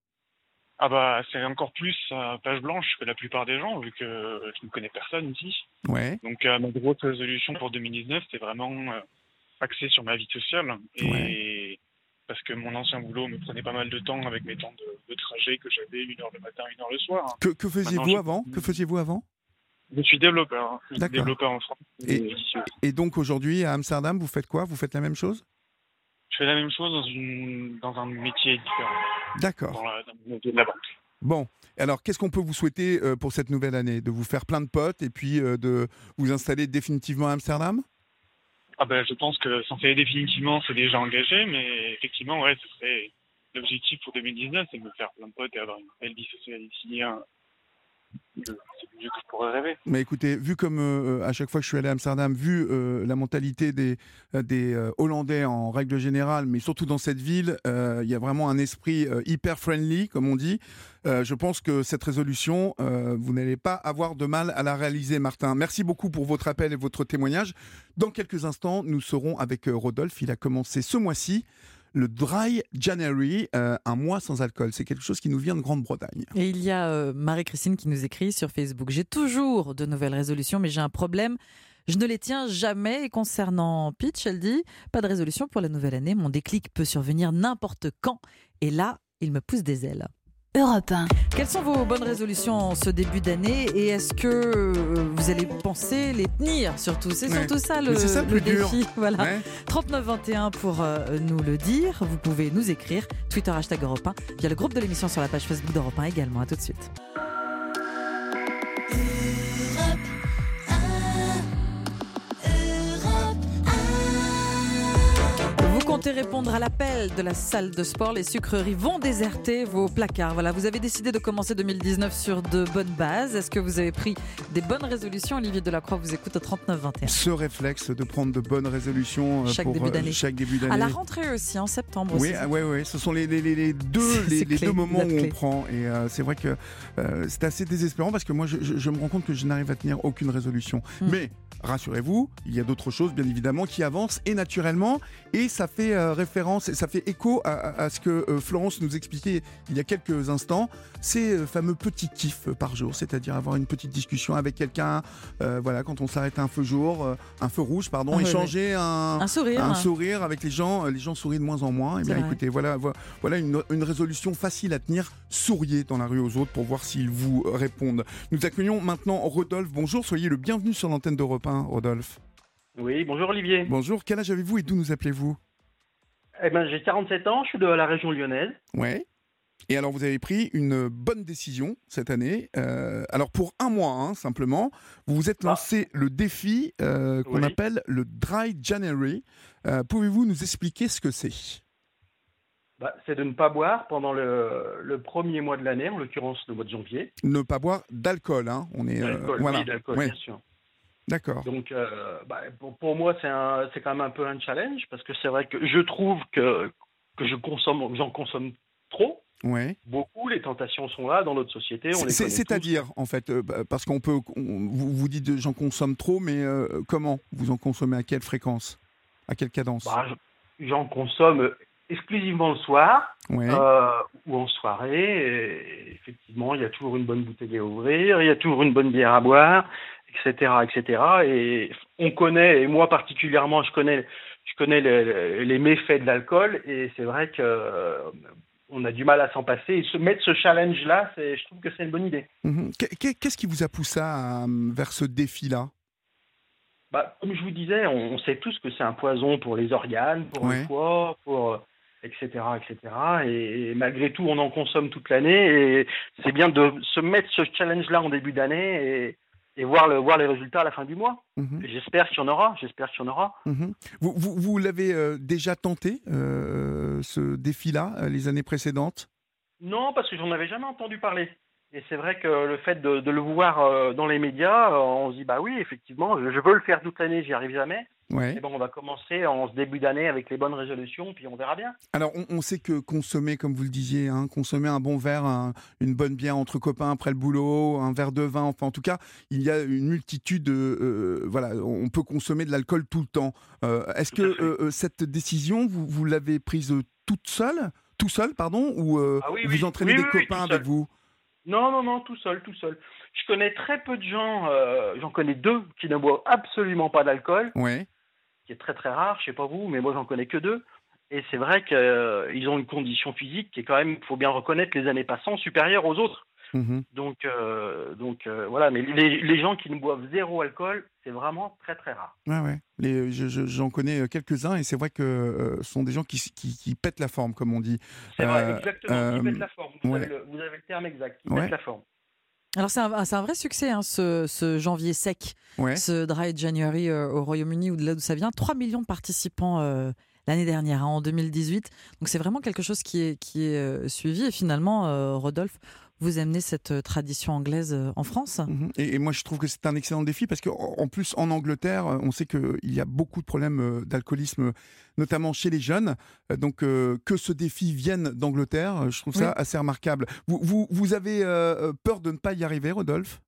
Ah bah, c'est encore plus euh, page blanche que la plupart des gens, vu que je ne connais personne ici. Ouais. Donc, euh, ma grosse résolution pour deux mille dix-neuf, c'est vraiment euh, axé sur ma vie sociale. Et Ouais. parce que mon ancien boulot me prenait pas mal de temps avec mes temps de, de trajet que j'avais une heure le matin, une heure le soir. Que, que faisiez-vous Maintenant, avant je- Que faisiez-vous avant Je suis développeur. hein. Je suis D'accord. développeur en France. Et- Et donc aujourd'hui à Amsterdam, vous faites quoi? Vous faites la même chose? Je fais la même chose dans, une, dans un métier différent, D'accord. dans, la, dans le métier de la banque. Bon, alors qu'est-ce qu'on peut vous souhaiter euh, pour cette nouvelle année? De vous faire plein de potes et puis euh, de vous installer définitivement à Amsterdam? Ah ben, je pense que s'installer définitivement, c'est déjà engagé, mais effectivement, ouais, ce serait l'objectif pour deux mille dix-neuf, c'est de me faire plein de potes et avoir une belle vie sociale ici. Hein. C'est le mieux que je pourrais rêver. Mais écoutez, vu comme euh, à chaque fois que je suis allé à Amsterdam, vu euh, la mentalité des, euh, des euh, Hollandais en règle générale, mais surtout dans cette ville, euh, il y a vraiment un esprit euh, hyper friendly, comme on dit. Euh, je pense que cette résolution, euh, vous n'allez pas avoir de mal à la réaliser, Martin. Merci beaucoup pour votre appel et votre témoignage. Dans quelques instants, nous serons avec euh, Rodolphe. Il a commencé ce mois-ci le Dry January, euh, un mois sans alcool. C'est quelque chose qui nous vient de Grande-Bretagne. Et il y a euh, Marie-Christine qui nous écrit sur Facebook. J'ai toujours de nouvelles résolutions, mais j'ai un problème. Je ne les tiens jamais. Et concernant Pitch, elle dit pas de résolution pour la nouvelle année. Mon déclic peut survenir n'importe quand. Et là, il me pousse des ailes. Europe un. Quelles sont vos bonnes résolutions en ce début d'année et est-ce que euh, vous allez penser les tenir surtout? C'est Ouais. surtout ça le, Mais c'est ça le le plus dur. défi. Voilà. Ouais. trente-neuf vingt et un pour euh, nous le dire. Vous pouvez nous écrire. Twitter hashtag Europe un via le groupe de l'émission sur la page Facebook d'Europe un également. À tout de suite. Vous comptez répondre à l'appel de la salle de sport. Les sucreries vont déserter vos placards. Voilà, vous avez décidé de commencer deux mille dix-neuf sur de bonnes bases. Est-ce que vous avez pris des bonnes résolutions? Olivier Delacroix vous écoute au trente-neuf vingt et un. Ce réflexe de prendre de bonnes résolutions euh, Chaque pour début euh, d'année. chaque début d'année. À la rentrée aussi, en septembre Oui, aussi. ah ouais, ouais, ce sont les, les, les- les deux, C'est les, les clé, deux moments la où on clé. prend. Et euh, c'est vrai que euh, c'est assez désespérant parce que moi, je, je- je me rends compte que je n'arrive à tenir aucune résolution. Mm. Mais rassurez-vous, il y a d'autres choses, bien évidemment, qui avancent et naturellement. Et ça fait euh, référence, et ça fait écho à, à- à ce que euh, Florence nous expliquait il y a quelques instants. Ces euh, fameux petits kiffs euh, par jour, c'est-à-dire avoir une petite discussion avec quelqu'un, euh, voilà, quand on s'arrête à un feu jour, euh, un feu rouge, pardon, Ah oui, échanger un, Un sourire. un hein. sourire avec les gens. euh, Les gens sourient de moins en moins. Et C'est bien, vrai. écoutez, voilà, vo- voilà une, une résolution facile à tenir. Souriez dans la rue aux autres pour voir s'ils vous répondent. Nous accueillons maintenant Rodolphe. Bonjour, soyez le bienvenu sur l'antenne d'Europe un, Rodolphe. Oui, bonjour Olivier. Bonjour, quel âge avez-vous et d'où nous appelez-vous? Eh ben, j'ai quarante-sept ans, je suis de la région lyonnaise. Ouais. Et alors, vous avez pris une bonne décision cette année. Euh, alors, pour un mois, hein, simplement, vous vous êtes lancé le défi euh, qu'on Oui. appelle le Dry January. Euh, Pouvez-vous nous expliquer ce que c'est? Bah, c'est de ne pas boire pendant le, le premier mois de l'année, en l'occurrence le mois de janvier. Ne pas boire d'alcool, hein. On est, euh, D'alcool, voilà. oui, d'alcool, Ouais. bien sûr. D'accord. Donc, euh, bah, pour, pour moi, c'est un, c'est quand même un peu un challenge, parce que c'est vrai que je trouve que, que je consomme, j'en consomme trop, Ouais. beaucoup. Les tentations sont là dans notre société. On les C'est- connaît C'est-à-dire, en fait, euh, bah, parce qu'on peut, on- vous, vous dites euh, j'en consomme trop, mais euh, comment vous en consommez? À quelle fréquence? À quelle cadence? tous. Bah, je- j'en consomme exclusivement le soir. Ouais. Euh, ou en soirée, et effectivement, il y a toujours une bonne bouteille à ouvrir, il y a toujours une bonne bière à boire, et cetera, et cetera. Et on connaît, et moi particulièrement, je connais, je connais les, les méfaits de l'alcool, et c'est vrai que euh, on a du mal à s'en passer. Et se mettre ce challenge-là, c'est, je trouve que c'est une bonne idée. Mhm. Qu'est- qu'est- Qu'est-ce qui vous a poussé à, euh, vers ce défi-là? Bah, comme je vous disais, on, on sait tous que c'est un poison pour les organes, pour Ouais. le foie, pour, euh, et cetera, et cetera. Et, et malgré tout, on en consomme toute l'année. Et c'est bien de se mettre ce challenge-là en début d'année et, et voir, le, voir les résultats à la fin du mois. Mhm. Et j'espère qu'il y en aura. J'espère qu'il y en aura. Mhm. Vous, vous, vous l'avez euh, déjà tenté, euh, ce défi-là, euh, les années précédentes? Non, parce que j'en avais jamais entendu parler. Et c'est vrai que le fait de, de le voir euh, dans les médias, euh, on se dit bah oui, effectivement, je, je veux le faire toute l'année, j'y arrive jamais. Ouais. Et bon, on va commencer en ce début d'année avec les bonnes résolutions, puis on verra bien. Alors, on, on sait que consommer, comme vous le disiez, hein, consommer un bon verre, un- une bonne bière entre copains après le boulot, un verre de vin, enfin, en tout cas, il y a une multitude. Euh, euh, voilà, on peut consommer de l'alcool tout le temps. Euh, Est-ce Tout à que fait. euh, euh, cette décision, vous, vous l'avez prise euh, toute seule, tout seul, pardon, ou euh, Ah oui, vous oui. entraînez Oui, des oui, oui, copains tout avec seul. vous? Non, non, non, tout seul, tout seul. Je connais très peu de gens, euh, j'en connais deux qui ne boivent absolument pas d'alcool, Ouais. qui est très très rare, je sais pas vous, mais moi j'en connais que deux. Et c'est vrai qu'ils ont une condition physique qui est quand même, il faut bien reconnaître, les années passant, supérieure aux autres. Mhm. Donc, euh, donc euh, voilà, mais les, les gens qui ne boivent zéro alcool, c'est vraiment très très rare. Ouais, ouais. Les, je- je- j'en connais euh, quelques-uns et c'est vrai que euh, ce sont des gens qui, s- qui, qui pètent la forme, comme on dit. C'est vrai, Euh, exactement, euh, qui pètent la forme. Vous, ouais. avez le, vous avez le terme exact, qui Ouais. pètent la forme. Alors c'est un, c'est un vrai succès, hein, ce, ce janvier sec, Ouais. ce Dry January euh, au Royaume-Uni, ou de là d'où ça vient. trois millions de participants euh, l'année dernière, hein, en deux mille dix-huit. Donc c'est vraiment quelque chose qui est, qui est euh, suivi. Et finalement, euh, Rodolphe, vous amenez cette euh, tradition anglaise euh, en France. Mhm. Et, et moi, je trouve que c'est un excellent défi parce qu'en en plus, en Angleterre, euh, on sait qu'il y a beaucoup de problèmes euh, d'alcoolisme, euh, notamment chez les jeunes. Euh, Donc, euh, que ce défi vienne d'Angleterre, euh, je trouve ça Oui. assez remarquable. Vous, vous, vous avez euh, peur de ne pas y arriver, Rodolphe?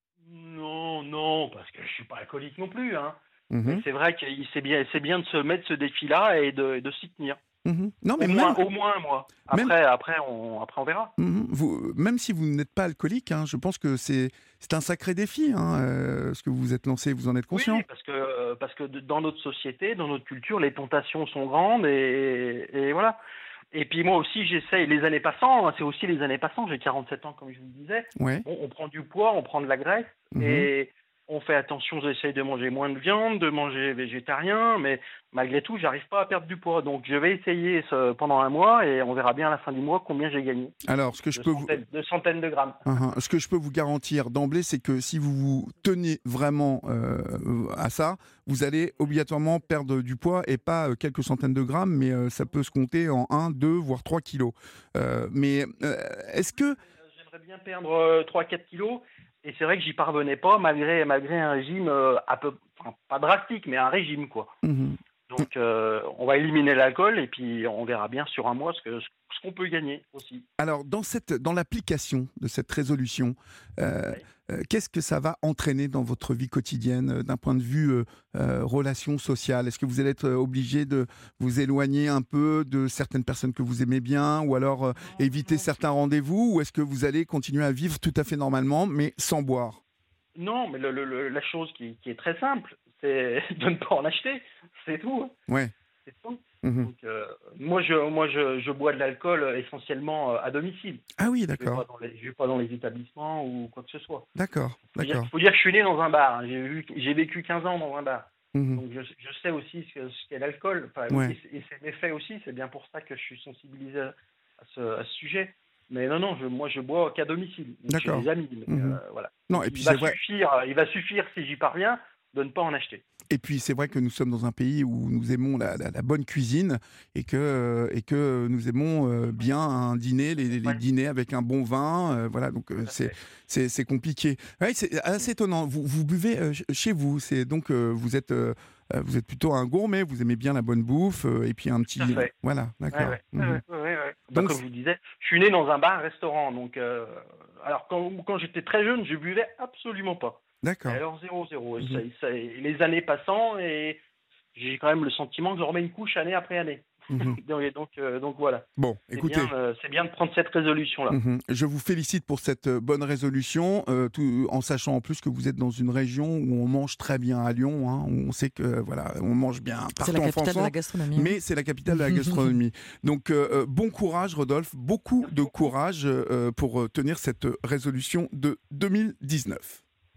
Non, non, parce que je suis pas alcoolique non plus, hein. Mhm. Mais c'est vrai que c'est bien, c'est bien de se mettre ce défi-là et de, et de s'y tenir. Mhm. Non, mais Au même, moins, au moins un mois. Après, même- après, on, après, on verra. mhm. Vous, même si vous n'êtes pas alcoolique, hein, je pense que c'est c'est un sacré défi, hein, euh, ce que vous vous êtes lancé, vous en êtes conscient. Oui, parce que, euh, parce que de- dans notre société, dans notre culture, les tentations sont grandes et, et voilà. Et puis moi aussi, j'essaye, les années passant, hein, c'est aussi les années passant, j'ai quarante-sept ans comme je vous le disais, Ouais. on, on prend du poids, on prend de la graisse Mhm. et on fait attention, j'essaye de manger moins de viande, de manger végétarien, mais malgré tout, j'arrive pas à perdre du poids. Donc je vais essayer ce, pendant un mois et on verra bien à la fin du mois combien j'ai gagné. Alors, ce que je De peux vous... centaines, de centaines de grammes. Uhum. Ce que je peux vous garantir d'emblée, c'est que si vous vous tenez vraiment euh, à ça, vous allez obligatoirement perdre du poids et pas euh, quelques centaines de grammes, mais euh, ça peut se compter en un, deux, voire trois kilos. Euh, mais euh, est-ce que... J'aimerais bien perdre euh, trois à quatre kilos et c'est vrai que j'y parvenais pas malgré, malgré un régime euh, à peu, enfin, pas drastique, mais un régime quoi. Mhm. Donc euh, on va éliminer l'alcool et puis on verra bien sur un mois ce que ce qu'on peut gagner aussi. Alors, dans, cette, dans l'application de cette résolution, euh, Oui. euh, qu'est-ce que ça va entraîner dans votre vie quotidienne euh, d'un point de vue euh, euh, relation sociale? Est-ce que vous allez être euh, obligé de vous éloigner un peu de certaines personnes que vous aimez bien ou alors euh, éviter non. certains rendez-vous, ou est-ce que vous allez continuer à vivre tout à fait normalement mais sans boire? Non, mais le, le- le- la chose qui, qui est très simple, c'est de ne pas en acheter, c'est tout. hein. Ouais. C'est tout. Mhm. Donc, euh, moi, je, moi je, je bois de l'alcool essentiellement euh, à domicile. Ah oui, Je ne vais pas d'accord. dans les- je vais pas dans les établissements ou quoi que ce soit. D'accord, Il faut dire, d'accord. faut dire que je suis né dans un bar. hein. J'ai, vu- j'ai vécu quinze ans dans un bar. Mhm. Donc je, je sais aussi ce, que- ce qu'est l'alcool. Enfin, Ouais. et, et ses méfaits aussi. C'est bien pour ça que je suis sensibilisé à ce, à ce sujet. Mais non, non, je, moi je bois qu'à domicile. Donc, chez D'accord. des amis. Mais, Mhm. euh, voilà. Non, et il, puis va c'est vrai. suffire, il va suffire, si j'y parviens, de ne pas en acheter. Et puis c'est vrai que nous sommes dans un pays où nous aimons la, la- la bonne cuisine et que, euh, et que nous aimons euh, bien un dîner, les, les Ouais. dîners avec un bon vin. euh, voilà, donc euh, Tout à c'est, fait. c'est, c'est compliqué. Ouais, c'est assez étonnant. Vous, vous buvez euh, ch- chez vous, c'est donc euh, vous êtes euh, euh, vous êtes plutôt un gourmet, vous aimez bien la bonne bouffe euh, et puis un petit. à fait. Voilà, Ouais, d'accord. ouais, Mhm. ouais, ouais, ouais, ouais. Bah, Donc, comme je vous disais, je suis né dans un bar-restaurant. Donc, euh, alors quand, quand j'étais très jeune, je buvais absolument pas. D'accord. Et alors zéro, zéro. Et Mhm. ça- ça- et les années passant, et j'ai quand même le sentiment que je remets une couche année après année. Mhm. donc, et donc, euh, donc voilà. Bon, C'est écoutez. bien, euh, c'est bien de prendre cette résolution-là. Mhm. Je vous félicite pour cette euh, bonne résolution, euh, tout, en sachant en plus que vous êtes dans une région où on mange très bien à Lyon, hein, où on sait que euh, voilà, on mange bien C'est partout la en capitale France, de la gastronomie. mais c'est la capitale de la gastronomie. Donc euh, euh, bon courage, Rodolphe, beaucoup de courage euh, pour euh, tenir cette résolution de deux mille dix-neuf.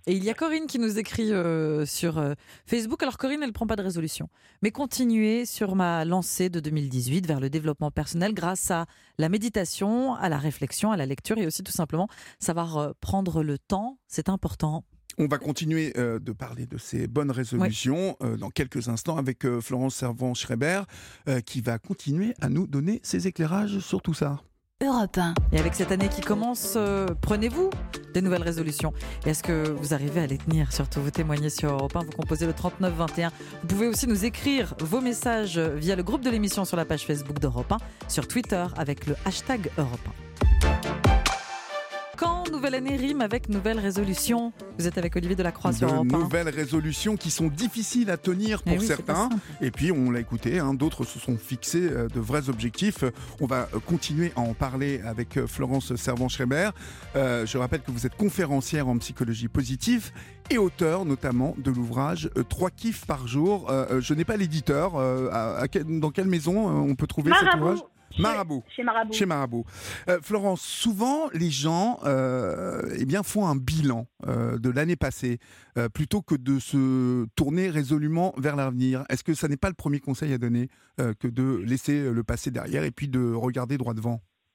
Et il y a Corinne qui nous écrit euh, sur euh, Facebook. Alors Corinne, elle ne prend pas de résolution, mais continuer sur ma lancée de deux mille dix-huit vers le développement personnel grâce à la méditation, à la réflexion, à la lecture et aussi tout simplement savoir euh, prendre le temps, c'est important. On va continuer euh, de parler de ces bonnes résolutions oui. euh, dans quelques instants avec euh, Florence Servan-Schreiber euh, qui va continuer à nous donner ses éclairages sur tout ça. Europe un. Et avec cette année qui commence, euh, prenez-vous des nouvelles résolutions. Et est-ce que vous arrivez à les tenir? Surtout, vous témoignez sur Europe un, vous composez le trente-neuf vingt et un. Vous pouvez aussi nous écrire vos messages via le groupe de l'émission sur la page Facebook d'Europe un, sur Twitter avec le hashtag Europe un. Quand nouvelle année rime avec nouvelle résolution? Vous êtes avec Olivier Delacroix sur Europe un. De nouvelles résolutions qui sont difficiles à tenir pour oui, certains. Et puis, on l'a écouté, hein, d'autres se sont fixés de vrais objectifs. On va continuer à en parler avec Florence Servan-Schreiber. Euh, je rappelle que vous êtes conférencière en psychologie positive et auteur notamment de l'ouvrage « Trois kiffs par jour ». Euh, je n'ai pas l'éditeur. Euh, à, à, dans quelle maison on peut trouver Marabout. cet ouvrage? Marabout. Chez Marabout. Chez Marabout. Euh, Florence, souvent les gens euh, eh bien, font un bilan euh, de l'année passée euh, plutôt que de se tourner résolument vers l'avenir. Est-ce que ça n'est pas le premier conseil à donner euh, que de laisser le passé derrière et puis de regarder droit devant?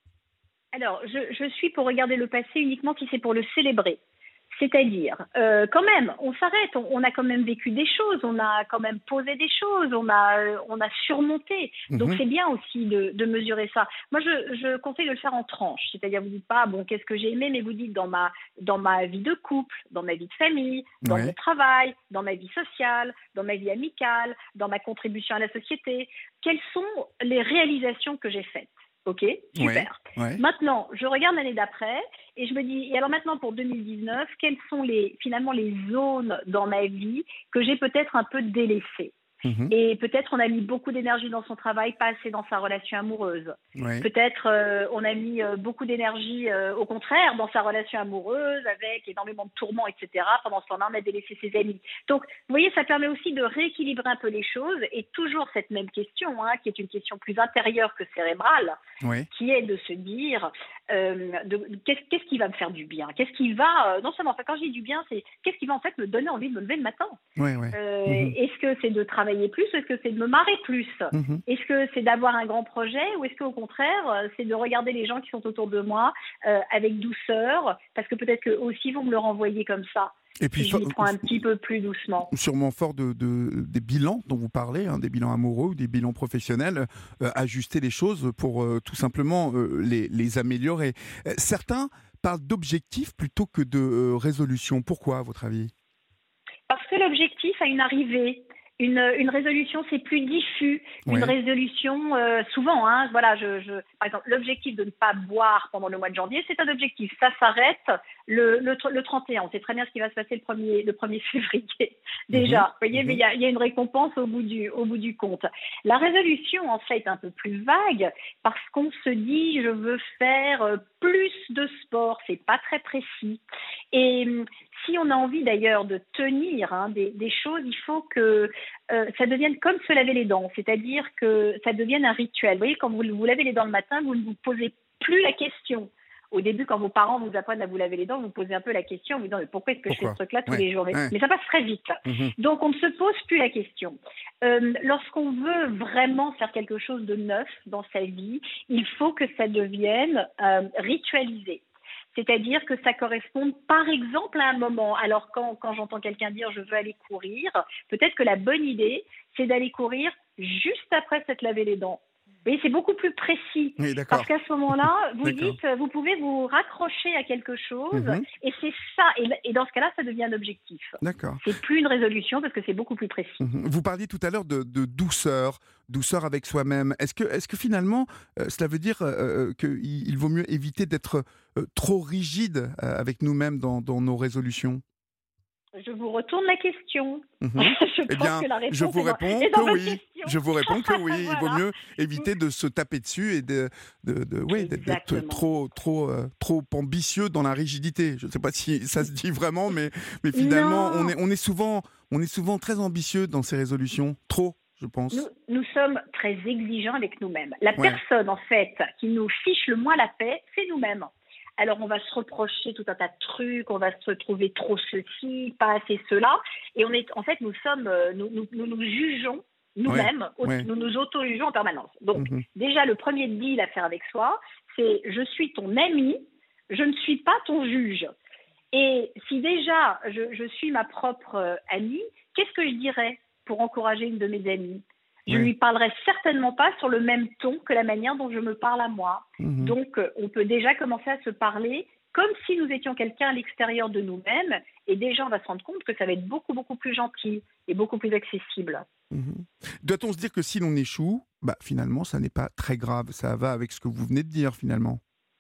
Alors, je, je suis pour regarder le passé uniquement si c'est pour le célébrer. C'est-à-dire, euh, quand même, on s'arrête, on, on a quand même vécu des choses, on a quand même posé des choses, on a, euh, on a surmonté. Donc, mmh. c'est bien aussi de, de mesurer ça. Moi, je, je conseille de le faire en tranches. C'est-à-dire, vous ne dites pas, bon, qu'est-ce que j'ai aimé, mais vous dites dans ma, dans ma vie de couple, dans ma vie de famille, dans ouais. mon travail, dans ma vie sociale, dans ma vie amicale, dans ma contribution à la société. Quelles sont les réalisations que j'ai faites? Ok, super. Ouais, ouais. Maintenant, je regarde l'année d'après et je me dis, et alors maintenant pour deux mille dix-neuf, quelles sont les, finalement les zones dans ma vie que j'ai peut-être un peu délaissées? Mmh. Et peut-être on a mis beaucoup d'énergie dans son travail, pas assez dans sa relation amoureuse. Ouais. Peut-être euh, on a mis euh, beaucoup d'énergie, euh, au contraire, dans sa relation amoureuse, avec énormément de tourments, et cetera. Pendant ce temps-là, on a délaissé ses amis. Donc, vous voyez, ça permet aussi de rééquilibrer un peu les choses. Et toujours cette même question, hein, qui est une question plus intérieure que cérébrale, ouais. qui est de se dire, euh, de, de, qu'est-ce, qu'est-ce qui va me faire du bien? Qu'est-ce qui va, euh, non seulement, enfin, quand je dis du bien, c'est qu'est-ce qui va en fait me donner envie de me lever le matin? Ouais, ouais. Euh, mmh. Est-ce que c'est de travailler plus? Est-ce que c'est de me marrer plus? mmh. Est-ce que c'est d'avoir un grand projet? Ou est-ce qu'au contraire, c'est de regarder les gens qui sont autour de moi euh, avec douceur? Parce que peut-être qu'eux aussi vont me le renvoyer comme ça. Et puis, si je les prends un petit peu plus doucement. Sûrement fort de, de, des bilans dont vous parlez, hein, des bilans amoureux ou des bilans professionnels, euh, ajuster les choses pour euh, tout simplement euh, les, les améliorer. Euh, certains parlent d'objectifs plutôt que de euh, résolutions. Pourquoi, à votre avis? Parce que l'objectif a une arrivée. Une, une résolution, c'est plus diffus. Une ouais. résolution, euh, souvent, hein, voilà, je, je, par exemple, l'objectif de ne pas boire pendant le mois de janvier, c'est un objectif. Ça s'arrête le, le, le trente et un. On sait très bien ce qui va se passer le premier, le premier février. Déjà, mmh. vous voyez, mmh. mais il y a, y a une récompense au bout du, au bout du compte. La résolution, en fait, est un peu plus vague parce qu'on se dit, je veux faire plus de sport. C'est pas très précis. Et si on a envie d'ailleurs de tenir hein, des, des choses, il faut que euh, ça devienne comme se laver les dents, c'est-à-dire que ça devienne un rituel. Vous voyez, quand vous vous lavez les dents le matin, vous ne vous posez plus la question. Au début, quand vos parents vous apprennent à vous laver les dents, vous posez un peu la question, vous vous dites pourquoi est-ce que pourquoi je fais ce truc-là tous ouais. les jours? Mais, ouais. mais ça passe très vite. Mmh. Donc, on ne se pose plus la question. Euh, lorsqu'on veut vraiment faire quelque chose de neuf dans sa vie, il faut que ça devienne euh, ritualisé. C'est-à-dire que ça corresponde, par exemple, à un moment. Alors, quand, quand j'entends quelqu'un dire « je veux aller courir », peut-être que la bonne idée, c'est d'aller courir juste après s'être lavé les dents. Vous voyez, c'est beaucoup plus précis. Oui, parce qu'à ce moment-là, vous dites, vous pouvez vous raccrocher à quelque chose, mmh. et c'est ça. Et, et dans ce cas-là, ça devient un objectif. D'accord. C'est plus une résolution parce que c'est beaucoup plus précis. Mmh. Vous parliez tout à l'heure de, de douceur, douceur avec soi-même. Est-ce que, est-ce que finalement, euh, cela veut dire euh, qu'il il vaut mieux éviter d'être euh, trop rigide euh, avec nous-mêmes dans, dans nos résolutions? Je vous retourne la question. Mmh. je eh bien, que la réponse je vous réponds est dans, que est dans oui. Je vous réponds que oui. Voilà. Il vaut mieux éviter de se taper dessus et de, de, de oui, d'être trop, trop, euh, trop ambitieux dans la rigidité. Je ne sais pas si ça se dit vraiment, mais, mais finalement, on est, on est souvent, on est souvent très ambitieux dans ces résolutions. Trop. Je pense. Nous, nous sommes très exigeants avec nous-mêmes. La ouais. personne, en fait, qui nous fiche le moins la paix, c'est nous-mêmes. alors on va se reprocher tout un tas de trucs, on va se trouver trop ceci, pas assez cela, et on est, en fait, nous sommes, nous nous, nous, nous jugeons nous-mêmes, ouais, ouais. nous nous auto-jugeons en permanence. Donc, mmh. déjà, le premier deal à faire avec soi, c'est je suis ton ami, je ne suis pas ton juge. Et si déjà je, je suis ma propre euh, amie, qu'est-ce que je dirais pour encourager une de mes amies ? Je ne oui. lui parlerai certainement pas sur le même ton que la manière dont je me parle à moi. Mmh. Donc, euh, on peut déjà commencer à se parler comme si nous étions quelqu'un à l'extérieur de nous-mêmes, et déjà on va se rendre compte que ça va être beaucoup, beaucoup plus gentil et beaucoup plus accessible. Mmh. Doit-on se dire que si l'on échoue, bah, finalement, ça n'est pas très grave, ça va avec ce que vous venez de dire finalement?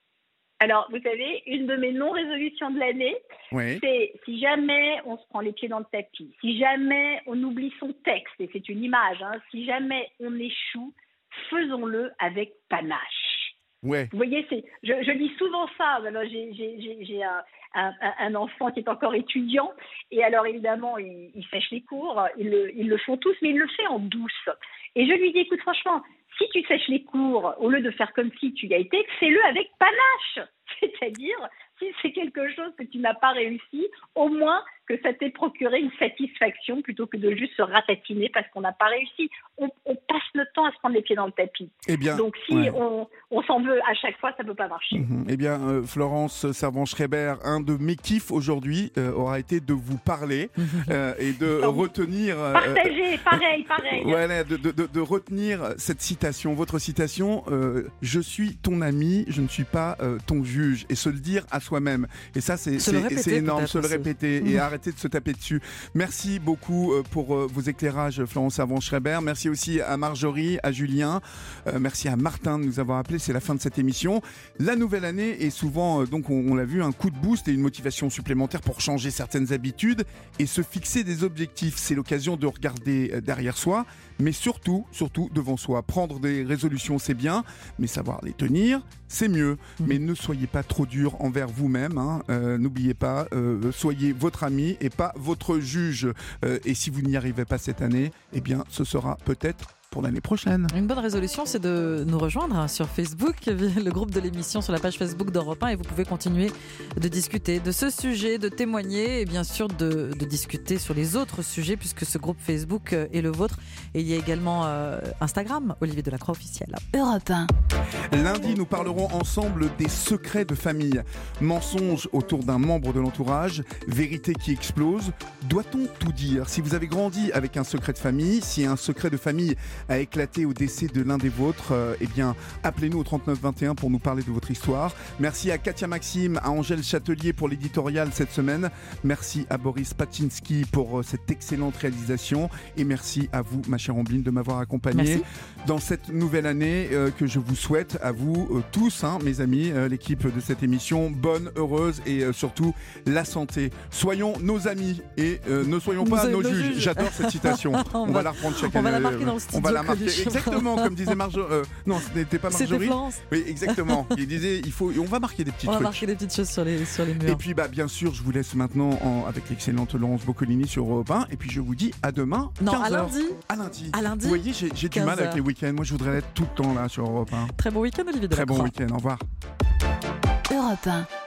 Alors, vous savez, une de mes non-résolutions de l'année, oui. c'est si jamais on se prend les pieds dans le tapis, si jamais on oublie son texte, et c'est une image, hein, si jamais on échoue, faisons-le avec panache. Ouais. Vous voyez, c'est, je, je dis souvent ça. Alors, j'ai, j'ai, j'ai, j'ai un, un, un enfant qui est encore étudiant, et alors évidemment, il, il sèche les cours, ils le, ils le font tous, mais il le fait en douce. Et je lui dis, écoute, franchement, si tu sèches les cours, au lieu de faire comme si tu y as été, fais-le avec panache. C'est-à-dire, si c'est quelque chose que tu n'as pas réussi, au moins que ça t'ait procuré une satisfaction plutôt que de juste se ratatiner parce qu'on n'a pas réussi. On, on passe notre temps à se prendre les pieds dans le tapis. Eh bien, donc si ouais. on, on s'en veut à chaque fois, ça ne peut pas marcher. Mmh. Eh bien, euh, Florence Servan-Schreiber, un de mes kiffs aujourd'hui euh, aura été de vous parler euh, et de donc, retenir... Euh, partager, pareil, pareil. Voilà, de, de, de, de retenir cette citation, votre citation, euh, « Je suis ton ami, je ne suis pas euh, ton juge ». Et se le dire à soi-même. Et ça, c'est, c'est, répéter, c'est énorme, se le répéter mmh. et arrêter de se taper dessus. Merci beaucoup pour vos éclairages, Florence Servan-Schreiber. Merci aussi à Marjorie, à Julien. Euh, merci à Martin de nous avoir appelés. C'est la fin de cette émission. La nouvelle année est souvent, donc on, on l'a vu, un coup de boost et une motivation supplémentaire pour changer certaines habitudes et se fixer des objectifs. C'est l'occasion de regarder derrière soi, mais surtout, surtout devant soi. Prendre des résolutions, c'est bien, mais savoir les tenir, c'est mieux. Mmh. Mais ne soyez pas trop dur envers vous-même. Hein. Euh, n'oubliez pas, euh, soyez votre ami et pas votre juge. Euh, et si vous n'y arrivez pas cette année, eh bien, ce sera peut-être pour l'année prochaine. Une bonne résolution, c'est de nous rejoindre sur Facebook, le groupe de l'émission sur la page Facebook d'Europe un, et vous pouvez continuer de discuter de ce sujet, de témoigner et bien sûr de, de discuter sur les autres sujets puisque ce groupe Facebook est le vôtre. Et il y a également euh, Instagram, Olivier Delacroix officiel. Europe un. Lundi, nous parlerons ensemble des secrets de famille. Mensonges autour d'un membre de l'entourage, vérité qui explose. Doit-on tout dire ? Si vous avez grandi avec un secret de famille, si un secret de famille a éclaté au décès de l'un des vôtres, euh, eh bien, appelez-nous au trente-neuf vingt et un pour nous parler de votre histoire. Merci à Katia Maxime, à Angèle Châtelier pour l'éditorial cette semaine. Merci à Boris Paczynski pour euh, cette excellente réalisation. Et merci à vous, ma chère Ambline, de m'avoir accompagné merci. Dans cette nouvelle année euh, que je vous souhaite à vous euh, tous, hein, mes amis, euh, l'équipe de cette émission, bonne, heureuse et euh, surtout la santé. Soyons nos amis et euh, ne soyons pas nos, nos juges. juges. J'adore cette citation. on, on va la reprendre chaque on année. Va la marquer dans le studio. On va la marquer. Exactement, comme disait Marjorie. Euh, non, ce n'était pas Marjorie. C'était Florence. Oui, exactement. Il disait, il faut, on va marquer des petits on trucs. On va marquer des petites choses sur les, sur les murs. Et puis, bah, bien sûr, je vous laisse maintenant en, avec l'excellente Laurence Boccolini sur Europe un. Et puis, je vous dis à demain. Non, quinze heures. à lundi. À lundi. À lundi. Vous voyez, j'ai, j'ai du mal avec les week-ends. Moi, je voudrais être tout le temps là sur Europe un. Très bon week-end, Olivier Delacroix. Très bon week-end. Au revoir. Europe un.